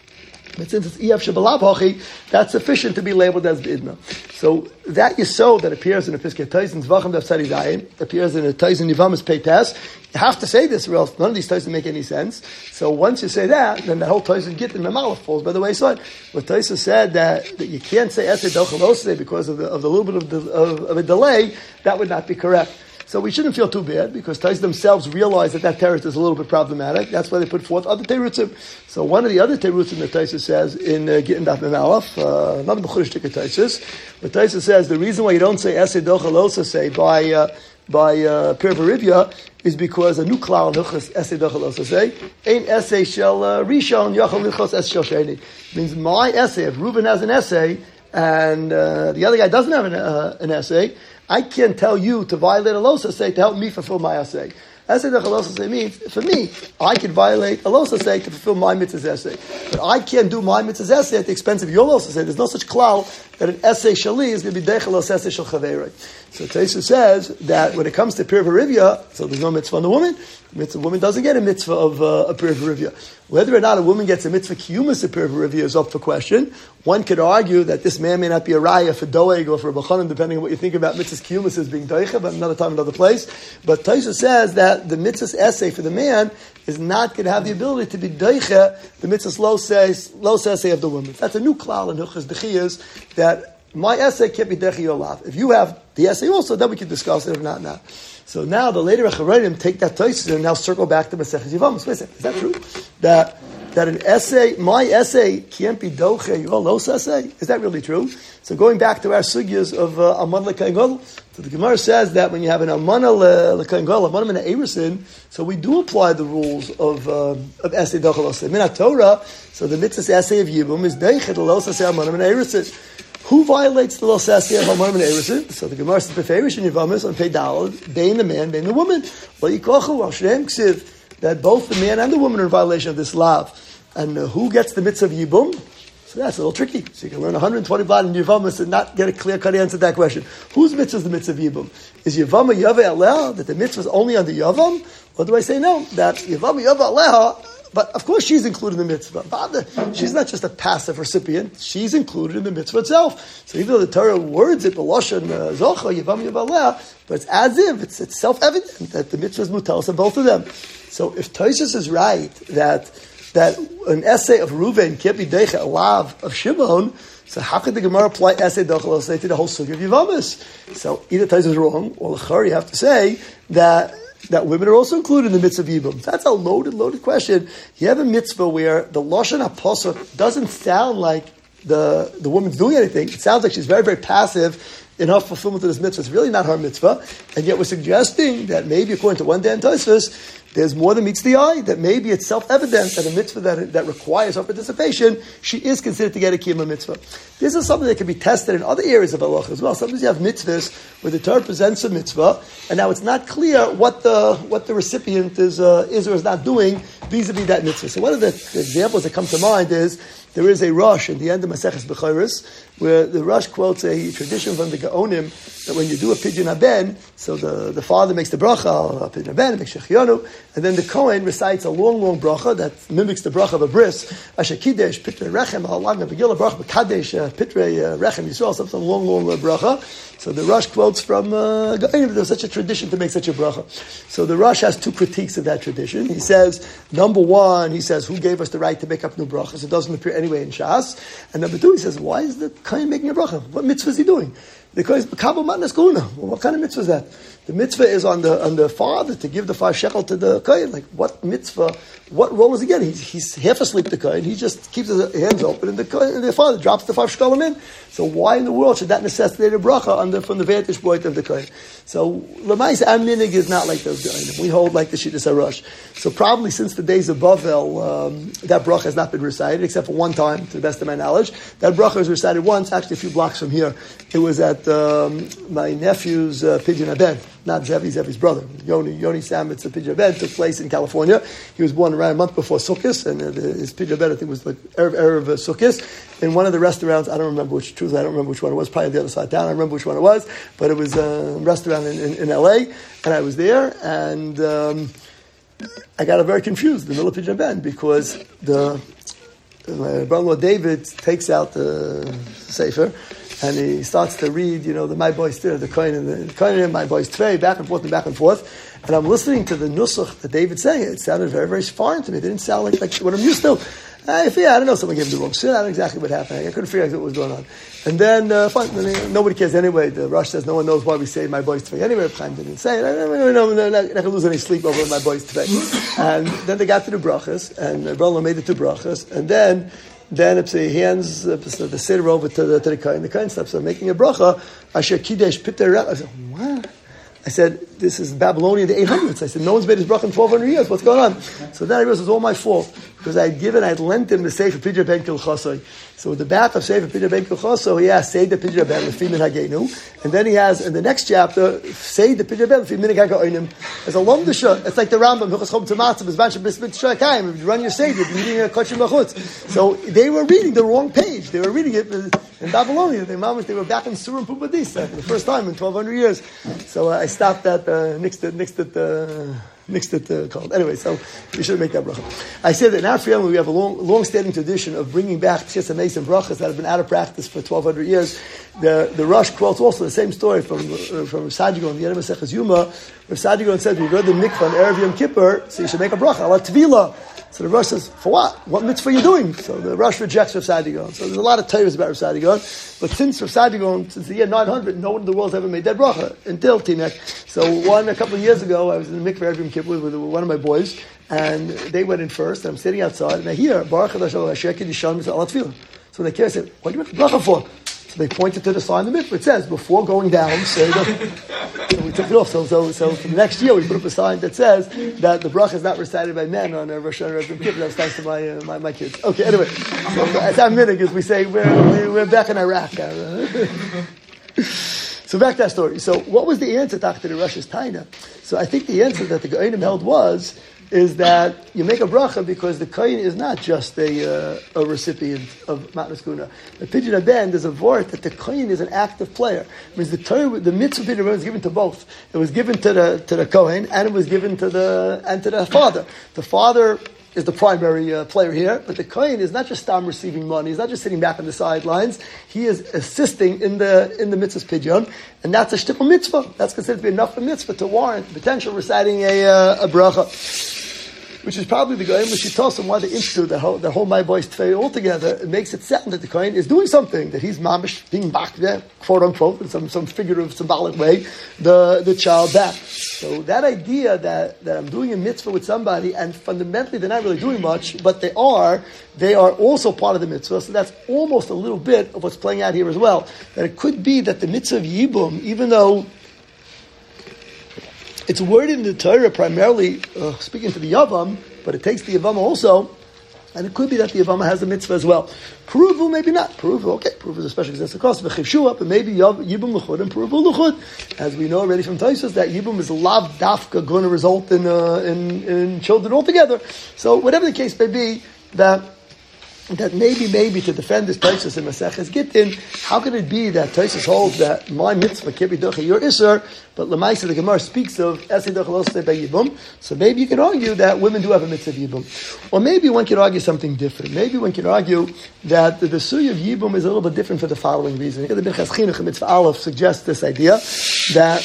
A: But since it's Iyaf Shabalav Hochi, that's sufficient to be labeled as B'idna. So that Yisod that appears in the Piskei Taisus, Zvachim Dav Tzadi Dayin, appears in the Taisus Yivamis Peitas, you have to say this or else none of these Taisus make any sense. So once you say that, then the whole Taisus Git in the Malach falls by the wayside. But Taisus said that, that you can't say Esed Dochalosei because of the, of the little bit of, the, of, of a delay, that would not be correct. So we shouldn't feel too bad, because Tais themselves realize that that teretz is a little bit problematic. That's why they put forth other terutzim. So one of the other terutzim that Tais says in uh, Gittin Daf Mem Aleph, uh, not the Bechurish Tikka Tais, but Tais says the reason why you don't say Esei Dochel Osa say by uh, by uh, Pir Beribya is because a new klal nuchas Esei Dochel Osa say ain't Esei Shel uh, Rishon Yachal Lichos Esei Shel Sheni. Means my essay, if Reuben has an essay and uh, the other guy doesn't have an, uh, an essay, I can't tell you to violate a losa say to help me fulfill my essay. Essay the losa say means, for me, I can violate a losa say to fulfill my mitzvah's essay. But I can't do my mitzvah's essay at the expense of your losa say. There's no such klal that an essay shali is going to be dechelos essay shel chaverei. So Taisus says that when it comes to Pir Verivya, so there's no mitzvah on the woman. The mitzvah, woman doesn't get a mitzvah of uh, a Pir Verivya. Whether or not a woman gets a mitzvah kiyumas of Pir Verivya is up for question. One could argue that this man may not be a raya for doeg or for bachanim, depending on what you think about mitzvahs kiyumas as being doicha, but another time, another place. But Taisus says that the mitzvah's essay for the man is not going to have the ability to be doicha the mitzvah's lo says lo essay of the woman. That's a new klal in Hilchos Dechiyas that my essay can't be dechi your lav. If you have the essay also, then we can discuss it. If not, now. So now the later Acharonim take that Taisus and now circle back to Maseches Yevamos. Wait a second, is that true? That that an essay, my essay, can't be doche your los essay? Is that really true? So going back to our sugyas of uh, Aman L'Kain Gadol, so the Gemara says that when you have an Amana L'Kain Gadol, Amana Min Erusin, so we do apply the rules of uh, of essay doche los essay. Min Torah, so the mitzvah's essay of Yibum is deiche the los essay Amana Min Erusin. Who violates the los essay of Amana Min Erusin? So the Gemara says beferish in Yivamis on Pei Daled, bein the man, bein the woman. Lo yikochu al shneim ksiv, that both the man and the woman are in violation of this law. And uh, who gets the mitzvah of Yibum? So that's a little tricky. So you can learn one hundred twenty blot in Yevamos and not get a clear-cut answer to that question. Whose mitzvah is the mitzvah of Yibum? Is Yevama Yaveh Aleha, that the mitzvah is only on the Yavam? Or do I say no, that Yevama Yaveh Aleha, but of course she's included in the mitzvah. She's not just a passive recipient. She's included in the mitzvah itself. So even though the Torah words it, B'loshen Zocha, Yevama Yaveh Aleha, but it's as if, it's, it's self-evident that the mitzvah is mutelos on both of them. So if Taisus is right, that that an essay of Reuven can't be deicha a lav of Shimon, so how could the Gemara apply essay dochel say to the whole sugi of Yivamis? So either Taisus is wrong, or l'char you have to say that that women are also included in the mitzvah of Yibum. That's a loaded, loaded question. You have a mitzvah where the lashon haposuk doesn't sound like the the woman's doing anything. It sounds like she's very, very passive in her fulfillment of this mitzvah. It's really not her mitzvah, and yet we're suggesting that maybe according to one Dan Tosfos, there's more than meets the eye, that maybe it's self-evident that a mitzvah that, that requires her participation, she is considered to get a kiyum mitzvah. This is something that can be tested in other areas of halacha as well. Sometimes you have mitzvahs where the Torah presents a mitzvah, and now it's not clear what the what the recipient is uh, is or is not doing vis-a-vis that mitzvah. So one of the, the examples that come to mind is there is a Rosh in the end of Maseches Bechoros, where the Rosh quotes a tradition from the Gaonim that when you do a pidyon haben, so the, the father makes the bracha, a pidyon haben, makes shechionu, and then the Kohen recites a long, long bracha that mimics the bracha of a bris, Asher Kidesh, Pitrei Rechem, Halag, Megillah, bracha, Kadesh, Pitrei Rechem Yisrael, some, some long, long bracha. So the Rosh quotes from uh, Gaonim. There's such a tradition to make such a bracha. So the Rosh has two critiques of that tradition. He says, number one, he says, who gave us the right to make up new brachas? It doesn't appear anyway in Shas. And number two, he says, why is the Kohen making a bracha? What mitzvah is he doing? The Kohen is Kabel Matnas Kuna. Well, what kind of mitzvah is that? The mitzvah is on the on the father to give the five shekel to the Kohen. Like, what mitzvah, what role is he getting? He's, he's half asleep, the Kohen. He just keeps his hands open, and the Kohen, and the father drops the five shekel in. So why in the world should that necessitate a bracha on the, from the vantage point of the Kohen? So, Lamais, our minig is not like those guys. We hold like the Shittas HaRosh. So probably since the days of Bavel, um, that bracha has not been recited, except for one time, to the best of my knowledge. That bracha was recited once, actually a few blocks from here. It was at um, my nephew's uh, Pidyon Abed, not Zevi, Zevi's brother. Yoni, Yoni Samit's Pidyon Abed took place in California. He was born around a month before Sukkot, and uh, his Pidyon Abed, I think, was like Erev, Erev uh, Sukkot. In one of the restaurants, I don't remember which, truthfully, I don't remember which one it was, probably the other side down, I don't remember which one it was, but it was a restaurant in, in, in L A, and I was there, and um, I got very confused in the middle of Pidyon Abed, because the my brother-in-law David takes out the Sefer, and he starts to read, you know, the My Boys Tver, the Kohen and the Kohen and My Boys Tvei, back and forth and back and forth. And I'm listening to the nusach that David's saying. It sounded very, very foreign to me. It didn't sound like, like what I'm used to. I feel, I don't know, someone gave him the wrong shit. I don't know exactly what happened. I couldn't figure out what was going on. And then, uh, fine, nobody cares anyway. The Rosh says no one knows why we say My Boys Tvei. Anyway, Chaim didn't say it. I don't know, I'm not going to lose any sleep over My Boys Tvei. And then they got to the brachas, and Brahma made it to brachas, and then Then if he hands uh, the siddur over to the, to the Kohen, the Kohen stops so making a bracha, Asher Kidesh Piter. I said, what? I said, this is Babylonian, the eight hundreds. I said, no one's made his bracha in twelve hundred years. What's going on? So then I realized it was all my fault, because I had given, I had lent him the Sefer Pidyon Ben Kilchasoi. So with the back of Sefer Pidyon Ben Kilchasoi, he has Seid the Pidyon Ben Lefimin Hagenu, and then he has in the next chapter Seid the Pidyon Ben Lefimin Hagenu. As a lomdisha, it's like the Rambam Hilchos Chom Tzamatzav Bezman Bris Mitzvah Shakayim. If you run your Seid, you're reading a Kochim Machutz. So they were reading the wrong page. They were reading it in Babylonia. They they were back in Surim Pumbedisa for the first time in twelve hundred years. So uh, I stopped that. Uh, nixed it. Nixed it. Uh, Mixed it uh, called. Anyway, so we should make that bracha. I said that in our family we have a long, long-standing tradition of bringing back Tchias HaMeis and brachas that have been out of practice for twelve hundred years. The the Rosh quotes also the same story from uh, from Sadigon, the end of Maseches Yuma, where Sadigon said, "We go to the mikvah on Erev Yom Kippur, so you should make a bracha ala tvila." So the Rosh says, "For what? What mitzvah are you doing?" So the Rosh rejects Rav Sadigon. So there's a lot of tayers about Rav Sadigon, but since Rav Sadigon, since the year nine hundred, no one in the world has ever made that bracha until Tinek. So one a couple of years ago, I was in the mikvah Erev Yom Kippur with one of my boys, and they went in first, and I'm sitting outside, and I hear, Baruch Hashem, Asher Kiddusham Yisrael Ala Tefillah. So when they came, I said, what do you make a bracha for? So they pointed to the sign in the mikvah. It says, before going down, say the, so we took it off. So, so, so for the next year, we put up a sign that says that the bracha is not recited by men on a Rosh Hashanah Yom Kippur. That was thanks to my, uh, my, my kids. Okay, anyway. So, as our minhag is, we say, we're, we're back in Iraq. So back to that story. So what was the answer to the Rosh's Taina? So I think the answer that the Gaonim held was, is that you make a bracha because the Kohen is not just a uh, a recipient of Matnas Kuna. The Pidyon Ben, there's a vort that the Kohen is an active player. It means the Torah, the mitzvah Pidyon Ben was given to both. It was given to the to the Kohen and it was given to the and to the father. The father is the primary uh, player here, but the Kohen is not just stam receiving money. He's not just sitting back on the sidelines. He is assisting in the in the mitzvah's pidyon, and that's a shtickle mitzvah. That's considered to be enough of a mitzvah to warrant potential reciting a uh, a bracha. Which is probably the Goyim L'Shitosim why they institute the whole, the whole My Boys Tvei altogether. It makes it sound that the Kohen is doing something, that he's mamish being back there, quote unquote, in some, some figurative, symbolic way, the, the child back. So that idea that, that I'm doing a mitzvah with somebody, and fundamentally they're not really doing much, but they are, they are also part of the mitzvah. So that's almost a little bit of what's playing out here as well. That it could be that the mitzvah of Yibum, even though it's worded in the Torah primarily uh, speaking to the Yavam, but it takes the Yavam also, and it could be that the Yavam has a mitzvah as well. Peruvu, maybe not. Peruvu, okay, Peruvu is a special example of course, but maybe Yibum L'chud and Peruvu L'chud. As we know already from Taisus, that Yibum is lav dafka going to result in, uh, in in children altogether. So whatever the case may be, that that maybe, maybe to defend this Taisus in Maseches Gittin, how could it be that Taisus holds that my mitzvah can't be doche your isser, but Lemaisa the Gemara speaks of esei doche lo by yibum. So maybe you can argue that women do have a mitzvah of yibum, or maybe one could argue something different. Maybe one could argue that the, the suy of yibum is a little bit different for the following reason. The Birchas Chinuch in Mitzvah Aleph suggests this idea that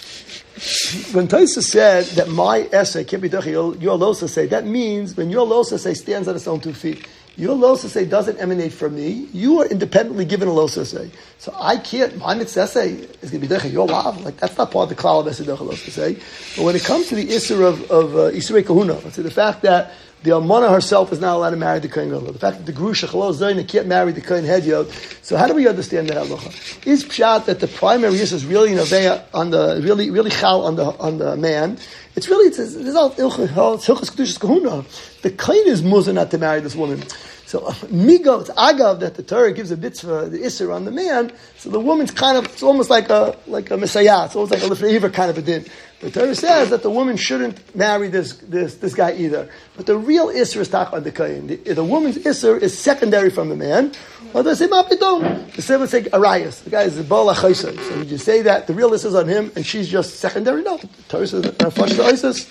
A: when Taisa said that my essay can't be doche your losa say, that means when your losa say stands on its own two feet. Your losa say doesn't emanate from me. You are independently given a losa say. So I can't, my mitzvah say is going to be decha your lav. Like, that's not part of the klal of esei docha losa say. But when it comes to the isser of, of uh, isurei kahuna, let's say the fact that the almana herself is not allowed to marry the kohen gadol, the fact that the grusha chalol zayna can't marry the kohen hedyot. So how do we understand that halacha? Is pshat that the primary isser is really naveya on the really really chal on the on the man? It's really it's it's all hilchos kedushas kahuna. The kohen is muzah not to marry this woman. So migo, it's agav that the Torah gives a mitzvah, the isser on the man. So the woman's kind of, it's almost like a like a messiah. It's almost like a lifnei kind of a din. The Torah says that the woman shouldn't marry this this this guy either. But the real isser is tak on the kohen. The, the woman's isser is secondary from the man. Or they say mapidon. The same would say arayas. The guy is the bala chaysay. So would you say that the real isser is on him and she's just secondary? No. The Torah says fash the isis.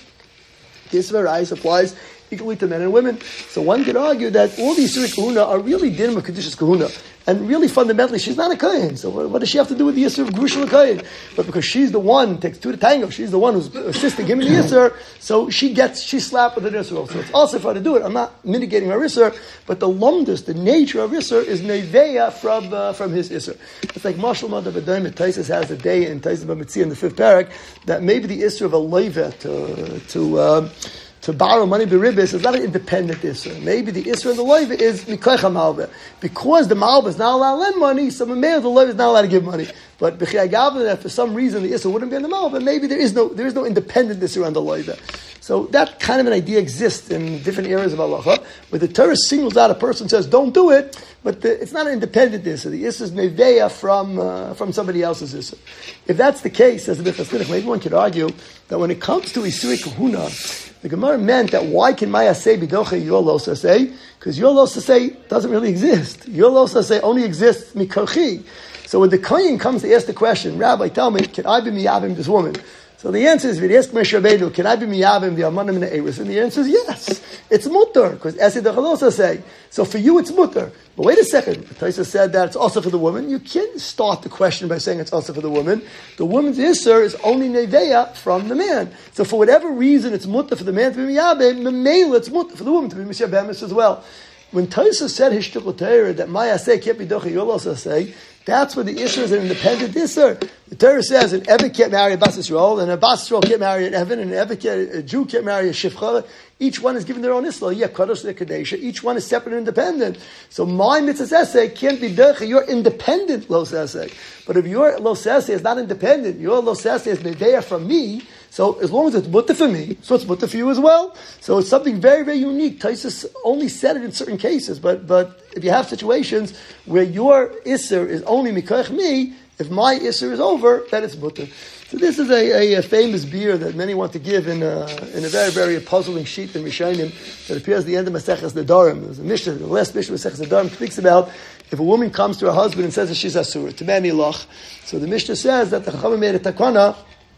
A: This arayas applies equally to men and women. So one could argue that all these Yisur Kahuna are really din of Kedushas Kahuna. And really fundamentally, she's not a Kohen. So what, what does she have to do with the Yisur of Grusha Kohen? But because she's the one, takes two to tango, she's the one who's assisting him in the Yisur, so she gets, she's slapped with the Yisur. So it's also for her to do it. I'm not mitigating her Yisur, but the lumdus, the nature of Yisur, is Neveya from uh, from his Yisur. It's like Mashal Madav Adayim, Taisus has a day in Taisus B'Mitzi in the fifth parak, that maybe the Yisur of a Leiva to, to, uh, to borrow money beribis is not an independent isra. Maybe the isra of the loiva is mikoicha malva. Because the malva is not allowed to lend money, so the mayor of the loiva is not allowed to give money. But b'chiyah gavna, that for some reason the isra wouldn't be on the malva, maybe there is no there is no independent isra on the loiva. So that kind of an idea exists in different areas of halacha, where the Torah singles out a person and says, don't do it, but the, it's not an independent isra. The isra is neveya from uh, from somebody else's isra. If that's the case, as the Birchas Chinuch, maybe one could argue that when it comes to isurei kahuna, the Gemara meant that why can Maya say bidoche your losa say? Because your losa say doesn't really exist. Your losa say only exists mikochi. So when the kohen comes to ask the question, Rabbi, tell me, can I be miyavim this woman? So the answer is, if you ask Moshe Rabbeinu, can I be miyavim the amanim and the eris? And the answer is yes. It's mutter, because esei doche losa say. So for you it's mutter. But wait a second. Taisa said that it's also for the woman. You can't start the question by saying it's also for the woman. The woman's isser is only neveya from the man. So for whatever reason it's mutter for the man to be miyavim, memela it's mutter for the woman to be mishabemis as well. When Taisa said his shtickle Torah that Maya say can't be doche your losa say, that's where the isser is an independent isser. The Torah says an Eved can't marry a Bas Yisrael, and a Bas Yisrael can't marry an Eved, and an Eved can't, a Jew can't marry a Shifcha. Each one is given their own isla. Yeah, Kadosh the Kadesha. Each one is separate and independent. So my mitzvah essay can't be derech. Your independent los essay. But if your los essay is not independent, your los essay is nedeya from me. So as long as it's mutter for me, so it's mutter for you as well. So it's something very, very unique. Taisus only said it in certain cases, but but if you have situations where your isser is only mikoich me, if my isser is over, then it's mutter. So this is a, a, a famous beer that many want to give in a, in a very, very puzzling sheet in Rishonim that appears at the end of Maseches Nedarim. There's a Mishnah, the last Mishnah of Maseches Nedarim speaks about if a woman comes to her husband and says that she's asura, to many loch. So the Mishnah says that the Chachamim made a takana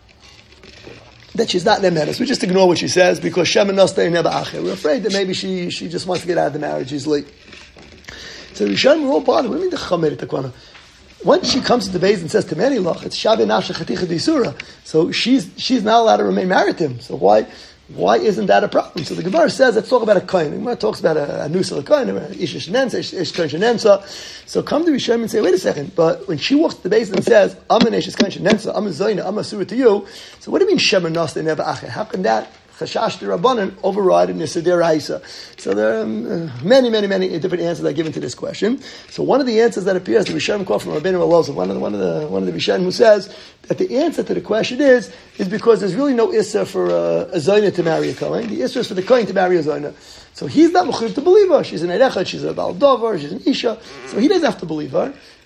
A: that she's not nemeres. We just ignore what she says because Shem and Nostay never acher. We're afraid that maybe she, she just wants to get out of the marriage easily. So Rishonim were all bothered. What do you mean the Chacham made a takana? Once she comes to the base and says to many loch, it's Shaveh Nafshe Chaticha D'Isura. So she's she's not allowed to remain married to him. So why why isn't that a problem? So the Gemara says, let's talk about a kohen. The Gemara talks about a, a nusa a kohen, a isha shenensa, ish kohen shenensa. So come to Rishonim and say, wait a second, but when she walks to the base and says, I'm an ish kohen shenensa, I'm a zoyna, I'm a surah to you, so what do you mean Shem and Nasta never acher? How can that Chashash the Rabbanan override in Nisa Deraisa? So there are um, uh, many, many, many different answers that are given to this question. So one of the answers that appears, the Rishonim quote from Rabbeinu Elazar, one of the one of the one of the Rishonim who says that the answer to the question is is because there's really no issa for uh, a zoyna to marry a kohen. The issa is for the kohen to marry a zoyna. So he's not mechuyev to believe her. She's an erechad, she's a baldover, she's an isha. So he doesn't have to believe her.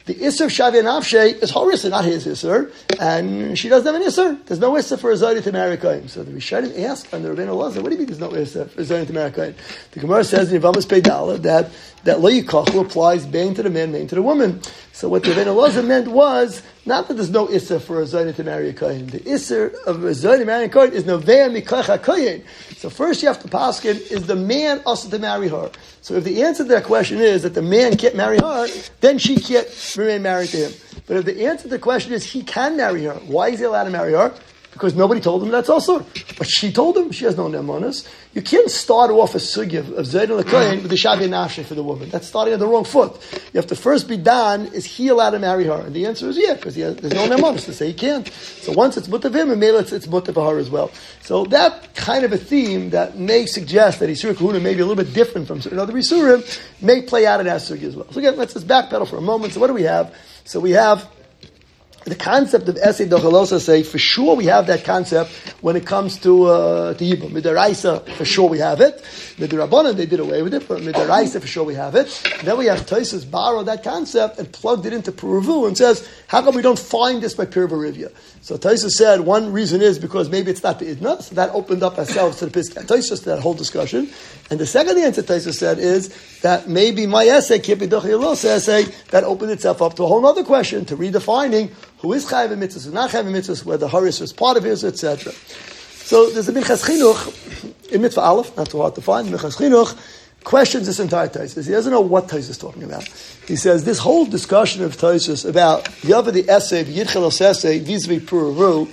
A: The Isser Shavia Nafshe is her Isser, not his Isser, and she doesn't have an Isser. There's no Isser for a Zayda to marry a Kohen. So the Rishonim ask on the Rabbeinu Elazar, what do you mean there's no Isser for a Zayda to marry a Kohen? The Gemara says in Yevamos Peidala that that Lo Yikachu applies Bain to the man, Bain to the woman. So what the Rabbeinu Elazar meant was not that there's no Isser for a Zayda to marry a Kohen. The Isser of a Zayda marrying a Kohen is Novea Mikach HaKohen. So first you have to paskin, is the man also to marry her? So if the answer to that question is that the man can't marry her, then she can't remain married to him. But if the answer to the question is he can marry her, why is he allowed to marry her? Because nobody told him that's also. But she told him, she has no nemonis. You can't start off a sugya of Zayd al-Kohen with the Shavia Nafshe for the woman. That's starting on the wrong foot. You have to first be done, is he allowed to marry her? And the answer is yeah, because there's no nemonis to say he can't. So once it's mutter of him, and maybe it's, it's mutter for her as well. So that kind of a theme that may suggest that Isur Kahuna may be a little bit different from certain other Isurim may play out in that sugya as well. So again, let's just backpedal for a moment. So what do we have? So we have the concept of Esei Dochalosa, say, for sure we have that concept when it comes to uh, to Yibum. Midaraisa, for sure we have it. Midarabanan, they did away with it, but Midaraisa, for sure we have it. And then we have Tosfos borrowed that concept and plugged it into Puravu and says, how come we don't find this by Pir Barivya? So Tosfos said one reason is because maybe it's not the Idna, so that opened up ourselves to the Pesach Tosfos, to that whole discussion. And the second answer Tosfos said is that maybe my essay, Kipi Dochalosa essay, that opened itself up to a whole other question, to redefining who is chayav in mitzvahs, who is not chayav in mitzvahs, whether haris is part of his, et cetera. So there's a Minchas Chinuch in Mitzvah Aleph, not too hard to find. Minchas Chinuch questions this entire Tosfos. He doesn't know what Tosfos is talking about. He says this whole discussion of Tosfos about Yava the essay, Yidchel essay, vis-a-vis Puravu.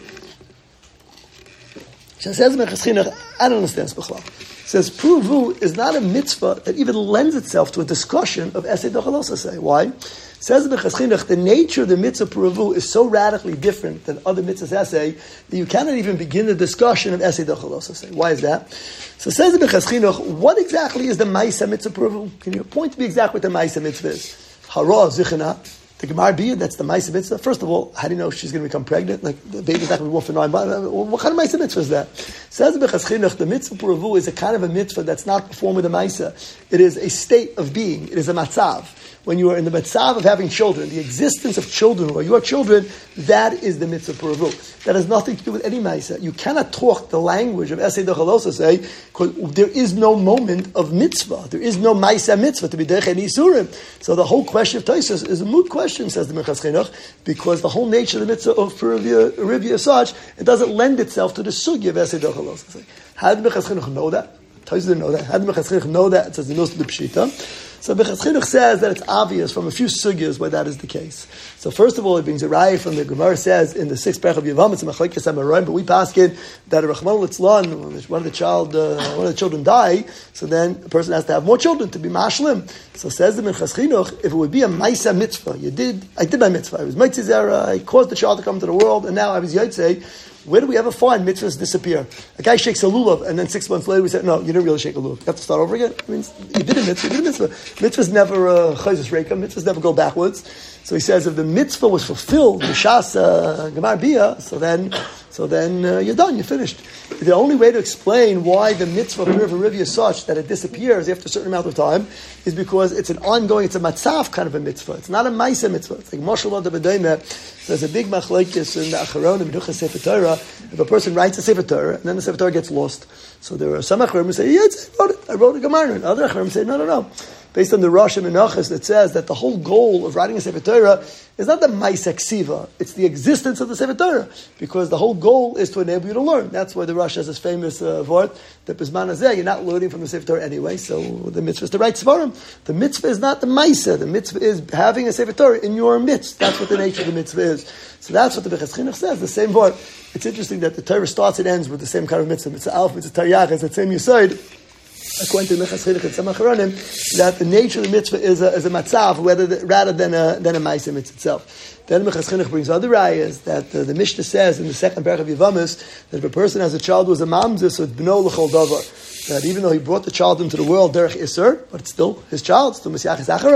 A: She says Minchas Chinuch, I don't understand this b'chlal. Says Puravu is not a mitzvah that even lends itself to a discussion of Esei Dochalosa say. Why? Says the Minchas Chinuch, the nature of the mitzvah Puravu is so radically different than other mitzvahs essay that you cannot even begin the discussion of Esei Dochalosa say. Why is that? So says the Minchas Chinuch, what exactly is the Maisa mitzvah Puravu? Can you point to me exactly what the Maisa mitzvah is? Hara Zichana, the Gemara Biyah, that's the Maisa mitzvah. First of all, how do you know she's going to become pregnant? Like the baby's not going to be born for nine months. What kind of Maisa mitzvah is that? Says the Minchas Chinuch, the mitzvah Puravu is a kind of a mitzvah that's not performed with a Maisa. It is a state of being. It is a matzav. When you are in the matzav of having children, the existence of children who are your children, that is the mitzvah Puravu. That has nothing to do with any Maisa. You cannot talk the language of Esei Dochalosa say, because there is no moment of mitzvah. There is no Maisa mitzvah to be Dechen Isurim. So the whole question of Tosfos is a moot question, says the Minchas Chinuch, because the whole nature of the mitzvah of Purivya is such, it doesn't lend itself to the sugi of Esei Dochalosa. How did Minchas Chinuch know that? Tosfos didn't know that. How did Minchas Chinuch know that? It says the Nos the Pshita. So Minchas Chinuch says that it's obvious from a few sugyas why that is the case. So first of all, it brings a raya from the Gemara says in the sixth parach of Yevamos, it's a machlekes amaroim, but we pass it that a Rachmana litzlan, one of the child, uh, one of the children die, so then a person has to have more children to be mashlim. So says the Minchas Chinuch, if it would be a Maisa mitzvah, you did, I did my mitzvah, I was mitzvah zera, I caused the child to come to the world, and now I was yaitse. Where do we ever find mitzvahs disappear? A guy shakes a lulav, and then six months later we say, no, you didn't really shake a lulav. You have to start over again. I mean, you did a mitzvah, you did a mitzvah. Mitzvahs never, uh, chayzus reikam, mitzvahs never go backwards. So he says, if the mitzvah was fulfilled, the shas, uh, gemar biyah, so then, so then uh, you're done, you're finished. The only way to explain why the mitzvah of Rivya is such that it disappears after a certain amount of time is because it's an ongoing, it's a matzav kind of a mitzvah. It's not a maisa mitzvah. It's like Moshe Lo Dabedayme. There's a big machlekes in the Acharon and Menucha Sefer Torah. If a person writes a Sefer Torah and then the Sefer Torah gets lost, so there are some Acharon who say, yes, I wrote it. I wrote a Gemara. And other Acharon say, no, no, no. Based on the Rosh Menachos that says that the whole goal of writing a Sefer Torah is not the Maisa Ksiva, it's the existence of the Sefer Torah, because the whole goal is to enable you to learn. That's why the Rosh has this famous uh, word, that Bisman Hazeh, you're not learning from the Sefer Torah anyway, so the mitzvah is to write Svarim. The mitzvah is not the Maisa, the mitzvah is having a Sefer Torah in your midst. That's what the nature of the mitzvah is. So that's what the Minchas Chinuch says, the same word. It's interesting that the Torah starts and ends with the same kind of mitzvah. Mitzvah Alf, Mitzvah Taryach, it's the same Yesod. According to Minchas Chinuch and some Acharonim, that the nature of the mitzvah is a, is a matzav rather than, rather than a than a ma'aseh mitzvah itself. Then Minchas Chinuch brings other rayas that uh, the Mishnah says in the second parach of Yevamos that if a person has a child who is a mamzer, so it's b'no l'chol davar. That even though he brought the child into the world derech iser, but it's still his child, still Mesiach is Acharav.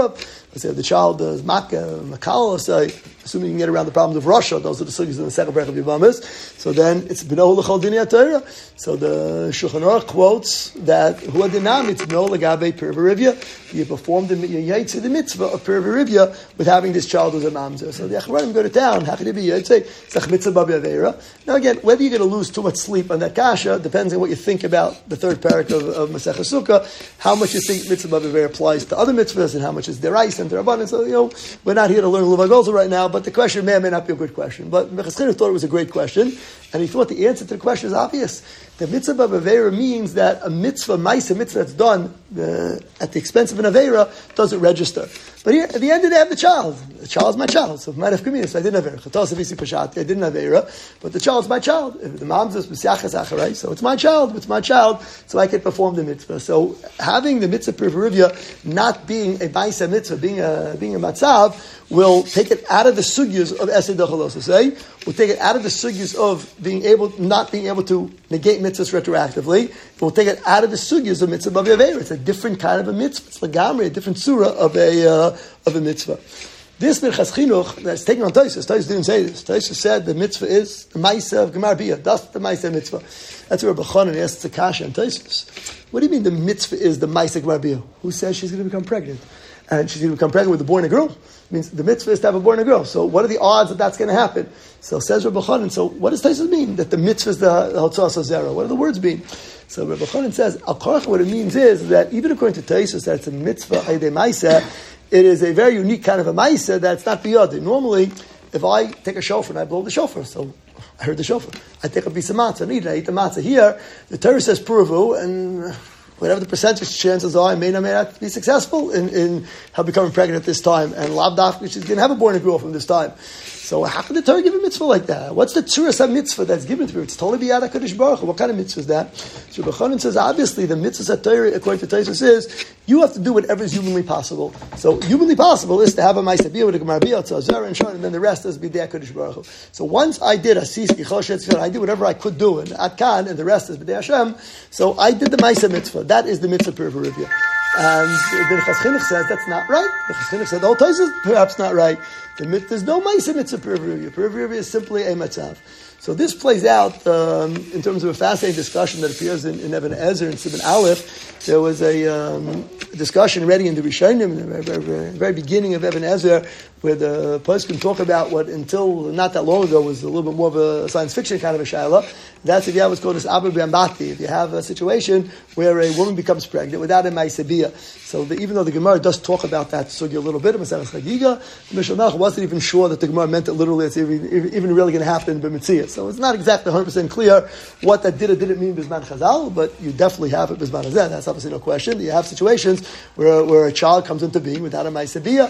A: let's say the child is Makkah, Makal, say, assuming you can get around the problems of Russia, those are the sugyas in the second bracha of Yavamis. So then it's B'no l'chol dinei Torah. So the Shulchan Aruch quotes that Hu adinam it's no legabe perverivya. You performed the yaitze the mitzvah of perverivya with having this child as a mamzer. So the Achronim go to town. How can it be yaitze? Sach mitzvah b'avera. Now again, whether you're going to lose too much sleep on that kasha depends on what you think about the third parak of, of Masechah Sukkah. How much you think mitzvah b'avera applies to other mitzvahs and how much is derais and derabbanan. So you know we're not here to learn Lulav Golza right now, but the question may or may not be a good question. But Mechas Chinuch thought it was a great question, and he thought the answer to the question is obvious. The mitzvah b'avera means that a mitzvah, ma'isa mitzvah that's done uh, at the expense of an avera doesn't register. But here, at the end of the day, I have the child. The child's my child. So if my nefkamina, so I didn't avera. Chatos avisi pashati, I didn't avera, but the child's my child. If the mom's is b'siachas acharei, so it's my child. It's my child, so I can perform the mitzvah. So having the mitzvah perverivya not being a ma'isa mitzvah, being a being a matzav, will take it out of the sugyas of esed dachalosa. Say, we'll take it out of the sugyas of being able, not being able to negate mitzvahs retroactively. We'll take it out of the sugyas of mitzvah b'avera. It's a different kind of a mitzvah. It's lagamri, a different surah of a uh, of a mitzvah. This Mechas Chinuch that's taken on Tosfos. Tosfos didn't say this. Tosfos said the mitzvah is the ma'isa of Gemar Biyah. That's the ma'isa mitzvah. That's where Rabbi Chanan asks the kasha and Tosfos. What do you mean the mitzvah is the ma'isa Gemar Biyah? Who says she's going to become pregnant? And she's going to become pregnant with a boy and a girl? It means the mitzvah is to have a boy and a girl. So what are the odds that that's going to happen? So says Rabbi Chanan. So what does Tosfos mean that the mitzvah is the Hotzos Zera? What do the words mean? So Rabbi Chanan says, Al Korach, what it means is that even according to Tosfos that it's a mitzvah Aydei Ma'isa, it is a very unique kind of a Ma'isa that's not biyadi. Normally, if I take a shofar and I blow the shofar, so I heard the shofar. I take a piece of matzah, I eat it, I eat the matzah. Here, the Torah says puravu, and whatever the percentage chances are, I may or may not be successful in, in her becoming pregnant at this time. And Lavdaf, she's going to have a born girl from this time. So how can the Torah give a mitzvah like that? What's the tzuras mitzvah that's given to her? It's totally biyad HaKadosh Baruch Hu. What kind of mitzvah is that? So Rabbi Chanan says, obviously, the mitzvah Torah, according to Tosfos, is you have to do whatever is humanly possible. So humanly possible is to have a ma'aseh biyah with a gemar biyah, tzazar and shon, and then the rest is b'dei HaKadosh Baruch Hu. So once I did asis kichol shetzvah, I did whatever I could do, and atkan, and the rest is b'dei Hashem. So I did the ma'aseh mitzvah. That is the mitzvah perverivya. And the Mechas Chinuch says that's not right. The Mechas Chinuch said the whole Tosfos is perhaps not right. The, there's no ma'aseh mitzvah perverivya. Perverivya is simply a matzav. So this plays out um, in terms of a fascinating discussion that appears in, in Even Ezer and Siman Aleph. There was a um, discussion already in the Rishonim, in the very, very, very beginning of Even Ezer, where the poskim talk about what until not that long ago was a little bit more of a science fiction kind of a shayla. That's if you have what's called this Abba B'Ambati, if you have a situation where a woman becomes pregnant without a ma'aseh biyah. So the, even though the Gemara does talk about that sugi a little bit, Maseches Chagiga, Mishnah Melech wasn't even sure that the Gemara meant it literally. It's even, even really going to happen in B'Metzias. So it's not exactly one hundred percent clear what that did or didn't mean Bizman Chazal, but you definitely have it Bizman Hazeh. That's obviously no question. You have situations where, where a child comes into being without a ma'aseh biyah.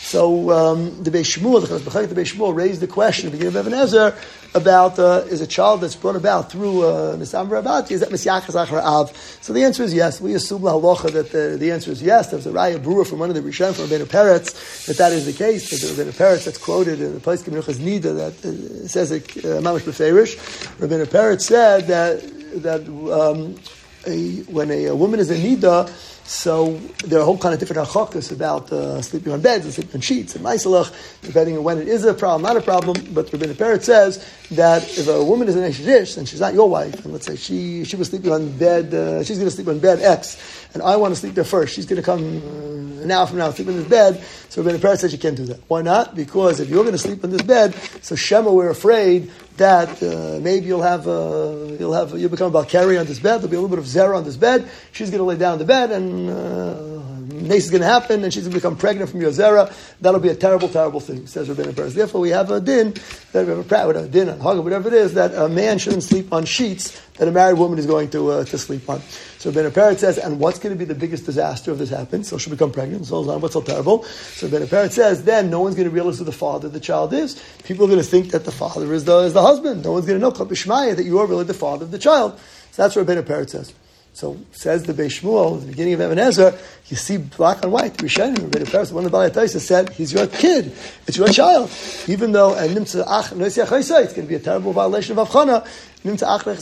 A: So um, the Beis Shmuel, the Beis Shmuel raised the question at the beginning of Even Ezer about uh, is a child that's brought about through Nisam uh, Rabati, is that Misyachas Achar Av? So the answer is yes. We assume la halacha that the, the answer is yes. There's a Raya Brewer from one of the Rishonim, from Rabbeinu Peretz, that that is the case. That the Rabbeinu Peretz that's quoted in the place Minchas Nida that uh, says it uh, Mamash Beferish. Rabbeinu Peretz said that that um, a, when a, a woman is in Nida, so there are a whole kind of different hachakas about uh, sleeping on beds and sleeping on sheets and maisalach, depending on when it is a problem, not a problem. But Rabbeinu Peretz says that if a woman is an eshish and she's not your wife, and let's say she she was sleeping on bed, uh, she's going to sleep on bed X, and I want to sleep there first. She's going to come uh, an hour from now sleep in this bed. So Rabbeinu Peretz says you can't do that. Why not? Because if you're going to sleep in this bed, so Shema, we're afraid that uh, maybe you'll have uh, you'll have you'll become a balkari on this bed. There'll be a little bit of zera on this bed. She's going to lay down on the bed, and uh, nace is going to happen, and she's going to become pregnant from your zera. That'll be a terrible, terrible thing, says Rabbeinu Peretz. Therefore, we have a din that we have a prat, a din, a hug, whatever it is, that a man shouldn't sleep on sheets that a married woman is going to uh, to sleep on. So Rabbeinu Peretz says, and what's going to be the biggest disaster if this happens? So she'll become pregnant. So what's so terrible? So Rabbeinu Peretz says, then no one's going to realize who the father of the child is. People are going to think that the father is the is the husband. No one's going to know that you are really the father of the child. So that's what Rabbeinu Peretz says. So says the Beis Shmuel at the beginning of Even Ezer, you see black on white. Rishonim, Rabbeinu Peretz, one of the Balei Tosfos said, he's your kid, it's your child. Even though and it's going to be a terrible violation of Avchana, You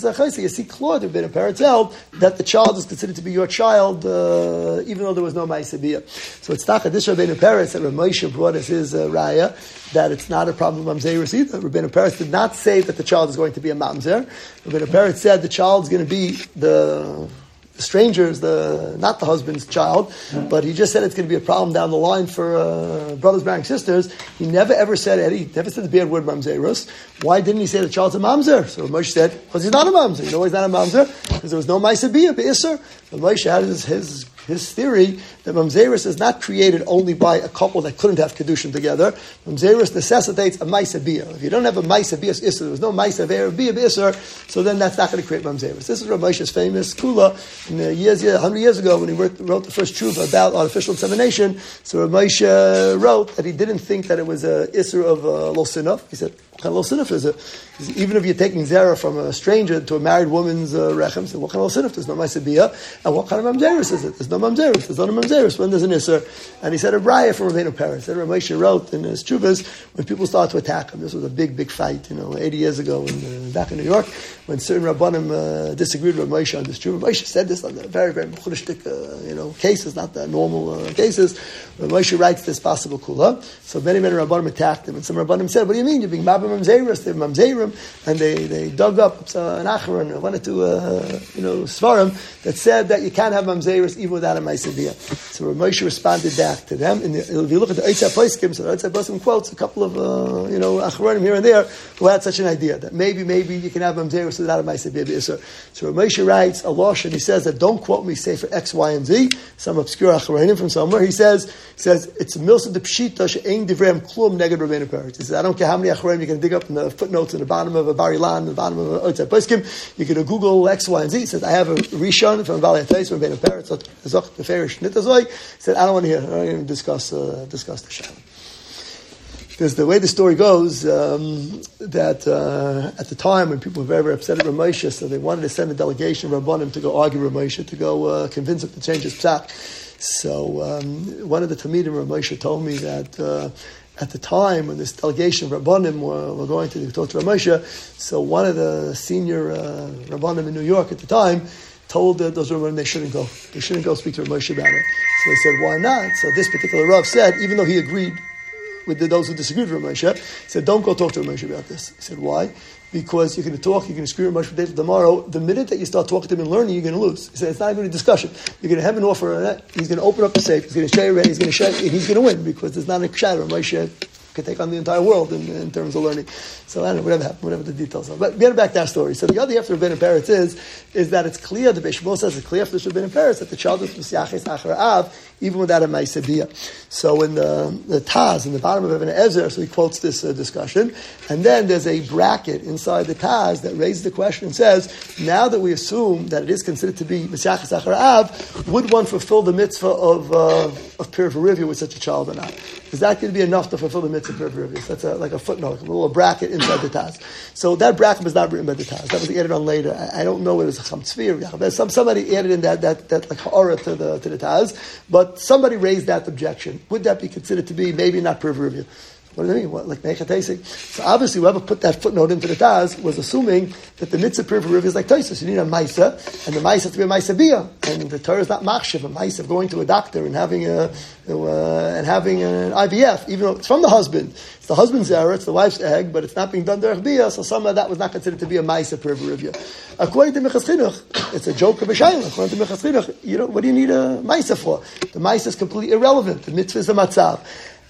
A: see clearly the Rabbeinu Peretz held that the child is considered to be your child, uh, even though there was no Ma'aseh Bia. So it's not this Rabbeinu Peretz that Rav Moshe brought as his uh, raya, that it's not a problem of Mamzerus either. Rabbeinu Peretz did not say that the child is going to be a Mamzer. Rabbeinu Peretz said the child is going to be the... The stranger's the not the husband's child, but he just said it's going to be a problem down the line for uh, brothers marrying sisters. He never ever said Eddie, never said the bad word mamzerus. Why didn't he say the child's a mamzer? So Moshe said, because he's not a mamzer. You know why he's not a mamzer? Because there was no ma'aseh bia be'isser. But Moshe had his, his his theory that mamzerus is not created only by a couple that couldn't have kedushin together. Mamzerus necessitates a ma'aseh bia. If you don't have a ma'aseh bia isser, there was no ma'aseh bia be'isser, so then that's not going to create mamzerus. This is Rav Moshe's famous kula. In the years, a hundred years ago, when he wrote, wrote the first tshuva about artificial insemination, so Rav Moshe wrote that he didn't think that it was a isser of uh, lo sinaf. He said, what kind of lo sinaf is it? Said, even if you're taking zera from a stranger to a married woman's uh, rechem, so what kind of lo sinaf? There's no ma'aseh bia. And what kind of mamzerus is it? There's no mamzerus. There's not a mamzerus when there's an isser. And he said a braya from Rabbeinu Peretz. That Rav Moshe wrote in his tshuvas when people started to attack him. This was a big, big fight, you know, eighty years ago in, uh, back in New York, when certain rabbanim uh, disagreed with Rav Moshe on this tshuva. Moshe said this on the very, very mechudishtik, uh, you know, cases, not the normal uh, cases. Rav Moshe writes this possible kula. So many, many rabbanim attacked him, and some rabbanim said, "What do you mean? You're being mabim mamzeris? They're mamzerim," and they, they dug up uh, an acharon, one or two, uh, you know, svarim that said that you can't have mamzeris even without a ma'aseh bia. So Rav Moshe responded back to them. And the, if you look at the Eitzah Poskim, so the Eitzah Poskim quotes a couple of uh, you know acharonim here and there who had such an idea that maybe, maybe you can have mamzeris without a ma'aseh bia. So Rav Moshe writes a losh, and he says that don't quote me, say for X, Y, and Z, some obscure acharonim from somewhere. He says, he says it's milsa de pshita she'ein divrei klum neged Rabbeinu Peretz. He says I don't care how many acharonim you can dig up in the footnotes in the bottom of a Bar Ilan, the bottom of a Eitzah Poskim. You can Google X, Y, and Z. He says I have a rishon from Bali Atayis from Rabbeinu Peretz. Zoch Teferish Nitazoi. He said I don't want to hear. I don't want to discuss uh, discuss the Shalom. Because the way the story goes, um, that uh, at the time when people were very, very upset at Rav Moshe, so they wanted to send a delegation of Rabbanim to go argue with Rav Moshe, to go uh, convince him to change his psak. So um, one of the Talmidim Rav Moshe told me that uh, at the time when this delegation of Rabbanim were, were going to talk to Rav Moshe, so one of the senior uh, Rabbanim in New York at the time told uh, those Rabbanim they shouldn't go. They shouldn't go speak to Rav Moshe about it. So they said, why not? So this particular Rav said, even though he agreed with the, those who disagreed with Rav Moshe, he said, don't go talk to Rav Moshe about this. He said, why? Because you're going to talk, you're going to screw Rav Moshe for tomorrow. The minute that you start talking to him and learning, you're going to lose. He said, it's not even a discussion. You're going to have an offer, he's going to open up the safe, he's going to show you, he's going to show you, and he's going to win, because there's not a shadow. Rav Moshe could take on the entire world in, in terms of learning. So I don't know, whatever happened, whatever the details are. But getting back to our story. So the other half of Rabbeinu Peretz is, is that it's clear, the Beis Shmuel says it's clear for Rabbeinu Peretz that the child is Mesiaches Achar Av, even without a ma'aseh bia. So in the, the Taz, in the bottom of Ibn Ezer, so he quotes this uh, discussion, and then there's a bracket inside the Taz that raises the question and says, now that we assume that it is considered to be Mesiaches Achar Av, would one fulfill the mitzvah of uh, of Pir V'Rivya with such a child or not? Is that going to be enough to fulfill the mitzvah of Pir V'Rivya? So that's a, like a footnote, like a little bracket inside the Taz. So that bracket was not written by the Taz. That was added on later. I, I don't know whether it was a Cham Tzvi. Some somebody added in that that that like ha'ara to the to the Taz, but somebody raised that objection. Would that be considered to be maybe not Pir V'Rivya? What do they mean? What, like Meicha Teisik? So obviously, whoever put that footnote into the Taz was assuming that the mitzvah Pir V'Rivya is like Taisus. You need a Maisa, and the Maisa has to be a Maisa Bia. And the Torah is not Machshav, a Maisa of going to a doctor and having a uh, and having an I V F, even though it's from the husband. It's the husband's error, it's the wife's egg, but it's not being done derech Bia, so some of that was not considered to be a Maisa Pir V'Rivya. According to Minchas Chinuch, it's a joke of a shayla. According to Minchas Chinuch, you know, what do you need a Maisa for? The Maisa is completely irrelevant. The mitzvah is a matzav.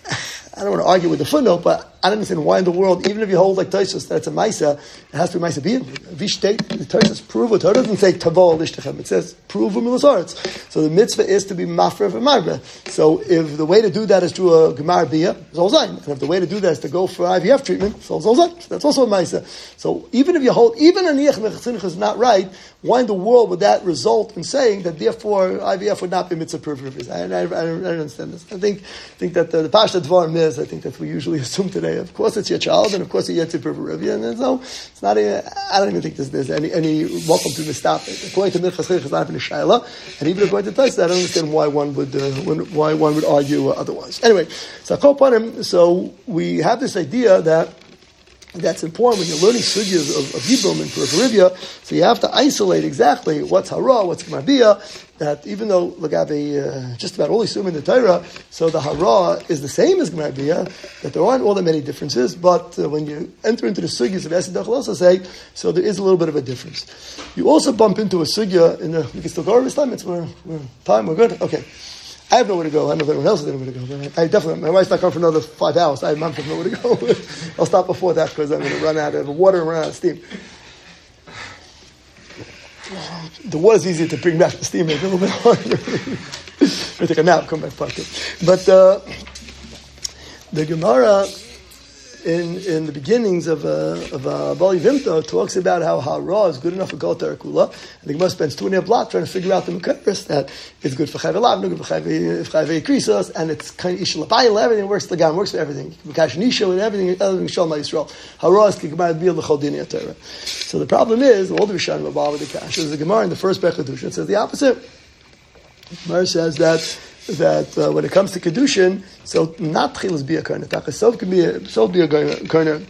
A: I don't want to argue with the footnote, but I don't understand why in the world, even if you hold like Tosfos that it's a Maisa, it has to be Maisa Biyam. Vishteit, the Tosfos prove it. It doesn't say Tavo Lishtechem. It says prove Milasaretz. So the mitzvah is to be Mafrev and Marbe. So if the way to do that is through a Gemar Biyah, it's all Zayin. And if the way to do that is to go for I V F treatment, it's all Zayin. So that's also a Maisa. So even if you hold, even a Niach Mechazinich is not right, why in the world would that result in saying that therefore I V F would not be mitzvah privileges? I, I, I, I don't understand this. I think think that the, the Pasha Dvarim is, I think that we usually assume today, of course it's your child, and of course you're Yetzer Privilegia, and so it's not a, I don't even think there's, there's any, any welcome to stop it. According to Minchas Chinuch, it's not even a Shaila, and even according to Tosfos, I don't understand why one would, uh, why one would argue otherwise. Anyway, so Kol Panim, so we have this idea that That's important when you're learning sugyas of, of Yibum and Periferivia. So you have to isolate exactly what's hara, what's gemar bia. That even though Lagabe, uh, just about all Yisum in the Torah, so the hara is the same as gemar bia, that there aren't all that many differences. But uh, when you enter into the sugyas of Esid also say, so there is a little bit of a difference. You also bump into a sugya in the. We can still go over this time. It's we're, we're time. We're good. Okay. I have nowhere to go. I don't know if anyone else has anywhere to go. But I, I definitely, my wife's not coming for another five hours. I have nowhere to go. I'll stop before that because I'm going to run out of water and run out of steam. The water's easier to bring back the steam. It's a little bit harder. I'll take a nap, come back pocket. But uh, the Gemara in in the beginnings of uh, of uh, Bali Vimta talks about how hara is good enough for Gal Terakula. And the Gemara spends two and a half blocks trying to figure out the Mekaris that it's good for Chayv Elav, good for Chayv Krisas, and it's kind of Ishal Abayil, everything works. The Gam works for everything. Mekash Nisha and everything. Everything Shalom Yisrael. Hara is Kigmar Bil L'Chol Dini Torah. So the problem is all the Rishonim above with the Kash. There's a Gemara in the first Bechadusha. It says the opposite. The Gemara says that. That uh, when it comes to kedushin, so not tchilas be a karna. Takasov can be a sof be a karna.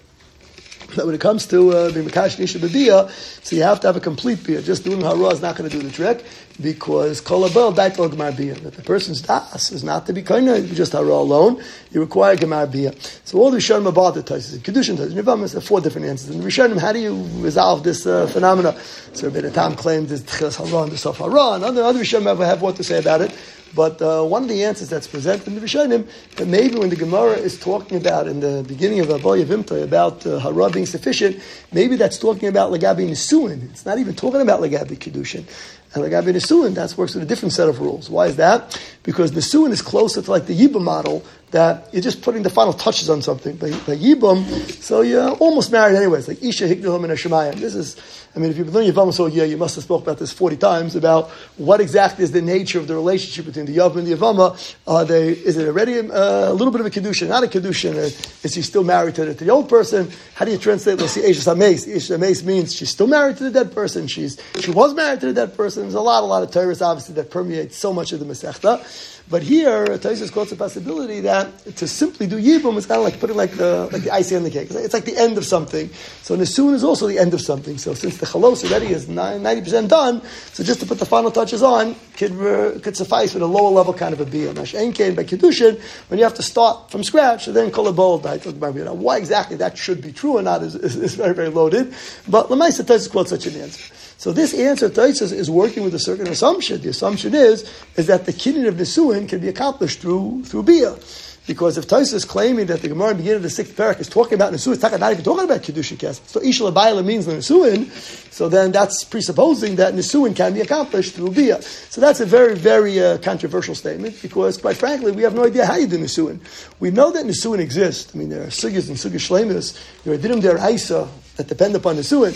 A: But when it comes to uh, being mekash nisha b'bia, so you have to have a complete bia. Just doing hara is not going to do the trick because kol abel daitel gemar bia. That the person's das is not to be karna, just hara alone. You require gemar bia. So all the Rishonim about the Taisus, kedushin Taisus, Nivamis have four different answers. And the Rishonim, how do you resolve this uh, phenomena? So Rabbi Tam claims there's tchilas hara and the sof hara, and other other Rishonim have, have what to say about it. But uh, one of the answers that's presented in the Rishonim, that maybe when the Gemara is talking about, in the beginning of Abaya Vimta, about uh, hara being sufficient, maybe that's talking about Lagabi Nisuin. It's not even talking about Lagabi Kedushin. And Lagabi Nisuin, that works with a different set of rules. Why is that? Because Nisuin is closer to like the Yibam model, that you're just putting the final touches on something. By, by Yibam, so you're almost married anyways. Like Isha Hiknahum and Hashemayim. This is, I mean, if you've been learning Yavama so yeah, you must have spoke about this forty times, about what exactly is the nature of the relationship between the Yavam and the Yavama. Are they, is it already uh, a little bit of a Kedushin, not a Kedushin? Is she still married to the, to the old person? How do you translate, let's see, Eshes HaMeis? Eshes HaMeis means she's still married to the dead person. She's She was married to the dead person. There's a lot, a lot of Torahs, obviously, that permeate so much of the Masechta. But here, Taisus quotes a possibility that to simply do Yibum is kind of like putting like the like the icing on the cake. It's like the end of something. So Nisun is also the end of something. So since the Chalos already is ninety percent done, so just to put the final touches on could uh, could suffice with a lower level kind of a biyah. Mashen Kain by Kedushin, when you have to start from scratch, so then Kol Abol Now, why exactly that should be true or not is, is, is very, very loaded. But Lamaisa Taisus quotes such an answer. So this answer, Taisus, is working with a certain assumption. The assumption is, is that the kinyan of Nisuin can be accomplished through through Bia. Because if Taisus is claiming that the Gemara in the beginning of the sixth parak is talking about Nisuin, it's not even talking about Kedushin Kes. So Ishal Abayla means Nisuin, so then that's presupposing that Nisuin can be accomplished through Bia. So that's a very, very uh, controversial statement, because quite frankly, we have no idea how you do Nisuin. We know that Nisuin exists. I mean, there are Sugyas and Sugyas Shlemis, there are Dinim Der Haisa, that depend upon Nisuin.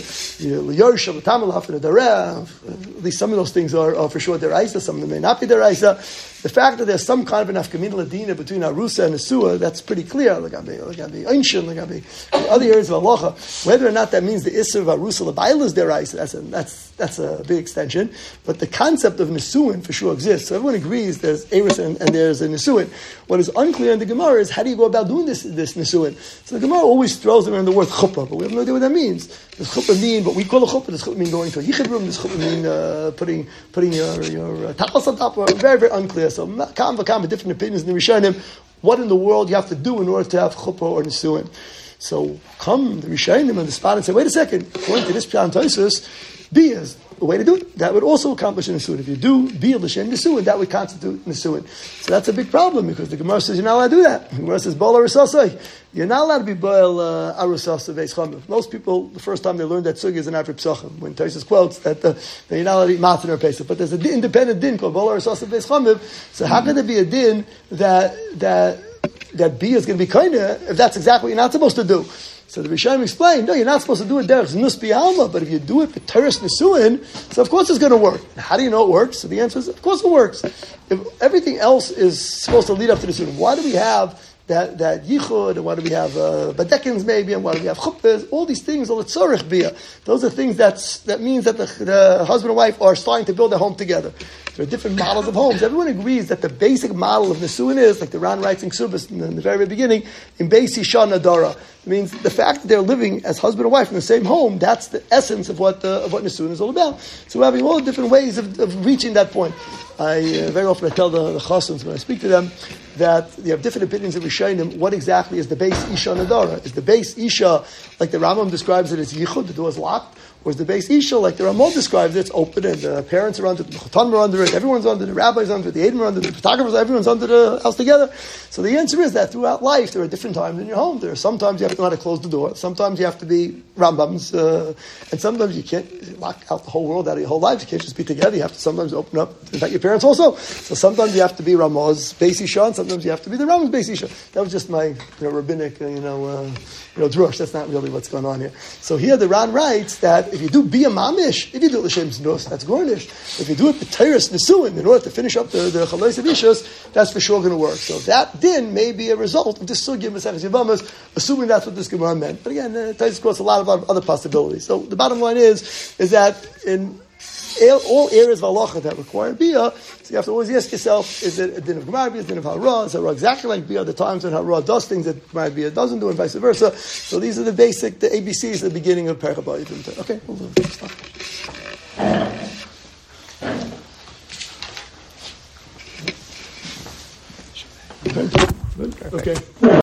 A: At least some of those things are, are for sure deraisa, some of them may not be deraisa. The fact that there's some kind of an afkamina ladina between Arusa and Nesua, that's pretty clear. Lagabi, Lagabi, Einshin, Lagabi, the other areas of Halacha. Whether or not that means the Isser of Arusa Labaila is deraisa, that's a, that's, that's a big extension. But the concept of Nesuin for sure exists. So everyone agrees there's Eris and, and there's a Nesuin. What is unclear in the Gemara is how do you go about doing this, this Nesuin? So the Gemara always throws around the word chuppah, but we have no idea what that means. Does chuppah mean what we call a chuppah? Does chuppah mean going to a yichud room? Does chuppah mean uh, putting putting your your uh, talis on top? Very very unclear. So kam v'kam different opinions in the Rishonim. What in the world you have to do in order to have chuppah or nesuin? So come the Rishonim on the spot and say, wait a second. According to this Pshat Taisus, B is the way to do it. That would also accomplish a nesuin. If you do B l'shem nesuin, that would constitute nesuin. So that's a big problem because the Gemara says you're not allowed to do that. The Gemara says bol arusasai. You're not allowed to be bol arusasai veis chamev. Most people, the first time they learned that sugi is an after psachim. When Taisus quotes that, uh, that you're not allowed to eat matzah or pesach, but there's an independent din called bol arusasai veis chamev. So how can there be a din that that that B is going to be kinda if that's exactly what you're not supposed to do? So the Rishonim explained, no, you're not supposed to do it derech znus bi'alma, but if you do it for teres nesuin, so of course it's going to work. How do you know it works? So the answer is, of course it works. If everything else is supposed to lead up to the nesuin, why do we have that that yichud, and why do we have uh, badekins maybe, and why do we have chuppahs? All these things, all the tzorich bia. Those are things that's, that means that the, the husband and wife are starting to build their home together. There are different models of homes. Everyone agrees that the basic model of Nisuin is, like the Ran writes in Ksubas in the, in the very, very beginning, in Beis Isha Nadara. It means the fact that they're living as husband and wife in the same home, that's the essence of what uh, of what Nisuin is all about. So we're having all the different ways of, of reaching that point. I uh, very often I tell the, the chasans when I speak to them that you have different opinions of Rishonim. What exactly is the Beis Isha Nadara? Is the Beis Isha, like the Rambam describes it, as Yichud, the door is locked? Or is the Beis Isha, like the Ramah describes it, it's open and the parents are under it, the Chatanim are under it, everyone's under it, the rabbis are under it, the Eidim are under it, the photographers, everyone's under the house together. So the answer is that throughout life there are different times in your home. There are sometimes you have to know how to close the door, sometimes you have to be Rambams, uh, and sometimes you can't lock out the whole world out of your whole life. You can't just be together. You have to sometimes open up, in fact your parents also. So sometimes you have to be Ramah's Beis Isha, and sometimes you have to be the Rambam's Beis Isha. That was just my you know, rabbinic, uh, you know, uh, you know, drush. That's not really what's going on here. So here the Ran writes that if you do be a mamish, if you do it l'shem znus, that's gornish. If you do it b'teiris nesuin, in order to finish up the the chalais of ishus, that's for sure going to work. So that din may be a result of this sugya Maseches Yevamos, assuming that's what this Gemara meant. But again, it takes across a lot of other possibilities. So the bottom line is, is that in all areas of halacha that require bia, so you have to always ask yourself: is it a din of Gemara bia, a din of hara? Is hara exactly like bia? The times when hara does things that Gemara bia doesn't do, and vice versa. So these are the basic, the A B Cs at the beginning of Perek Haba. Okay, we'll stop. Okay. Okay.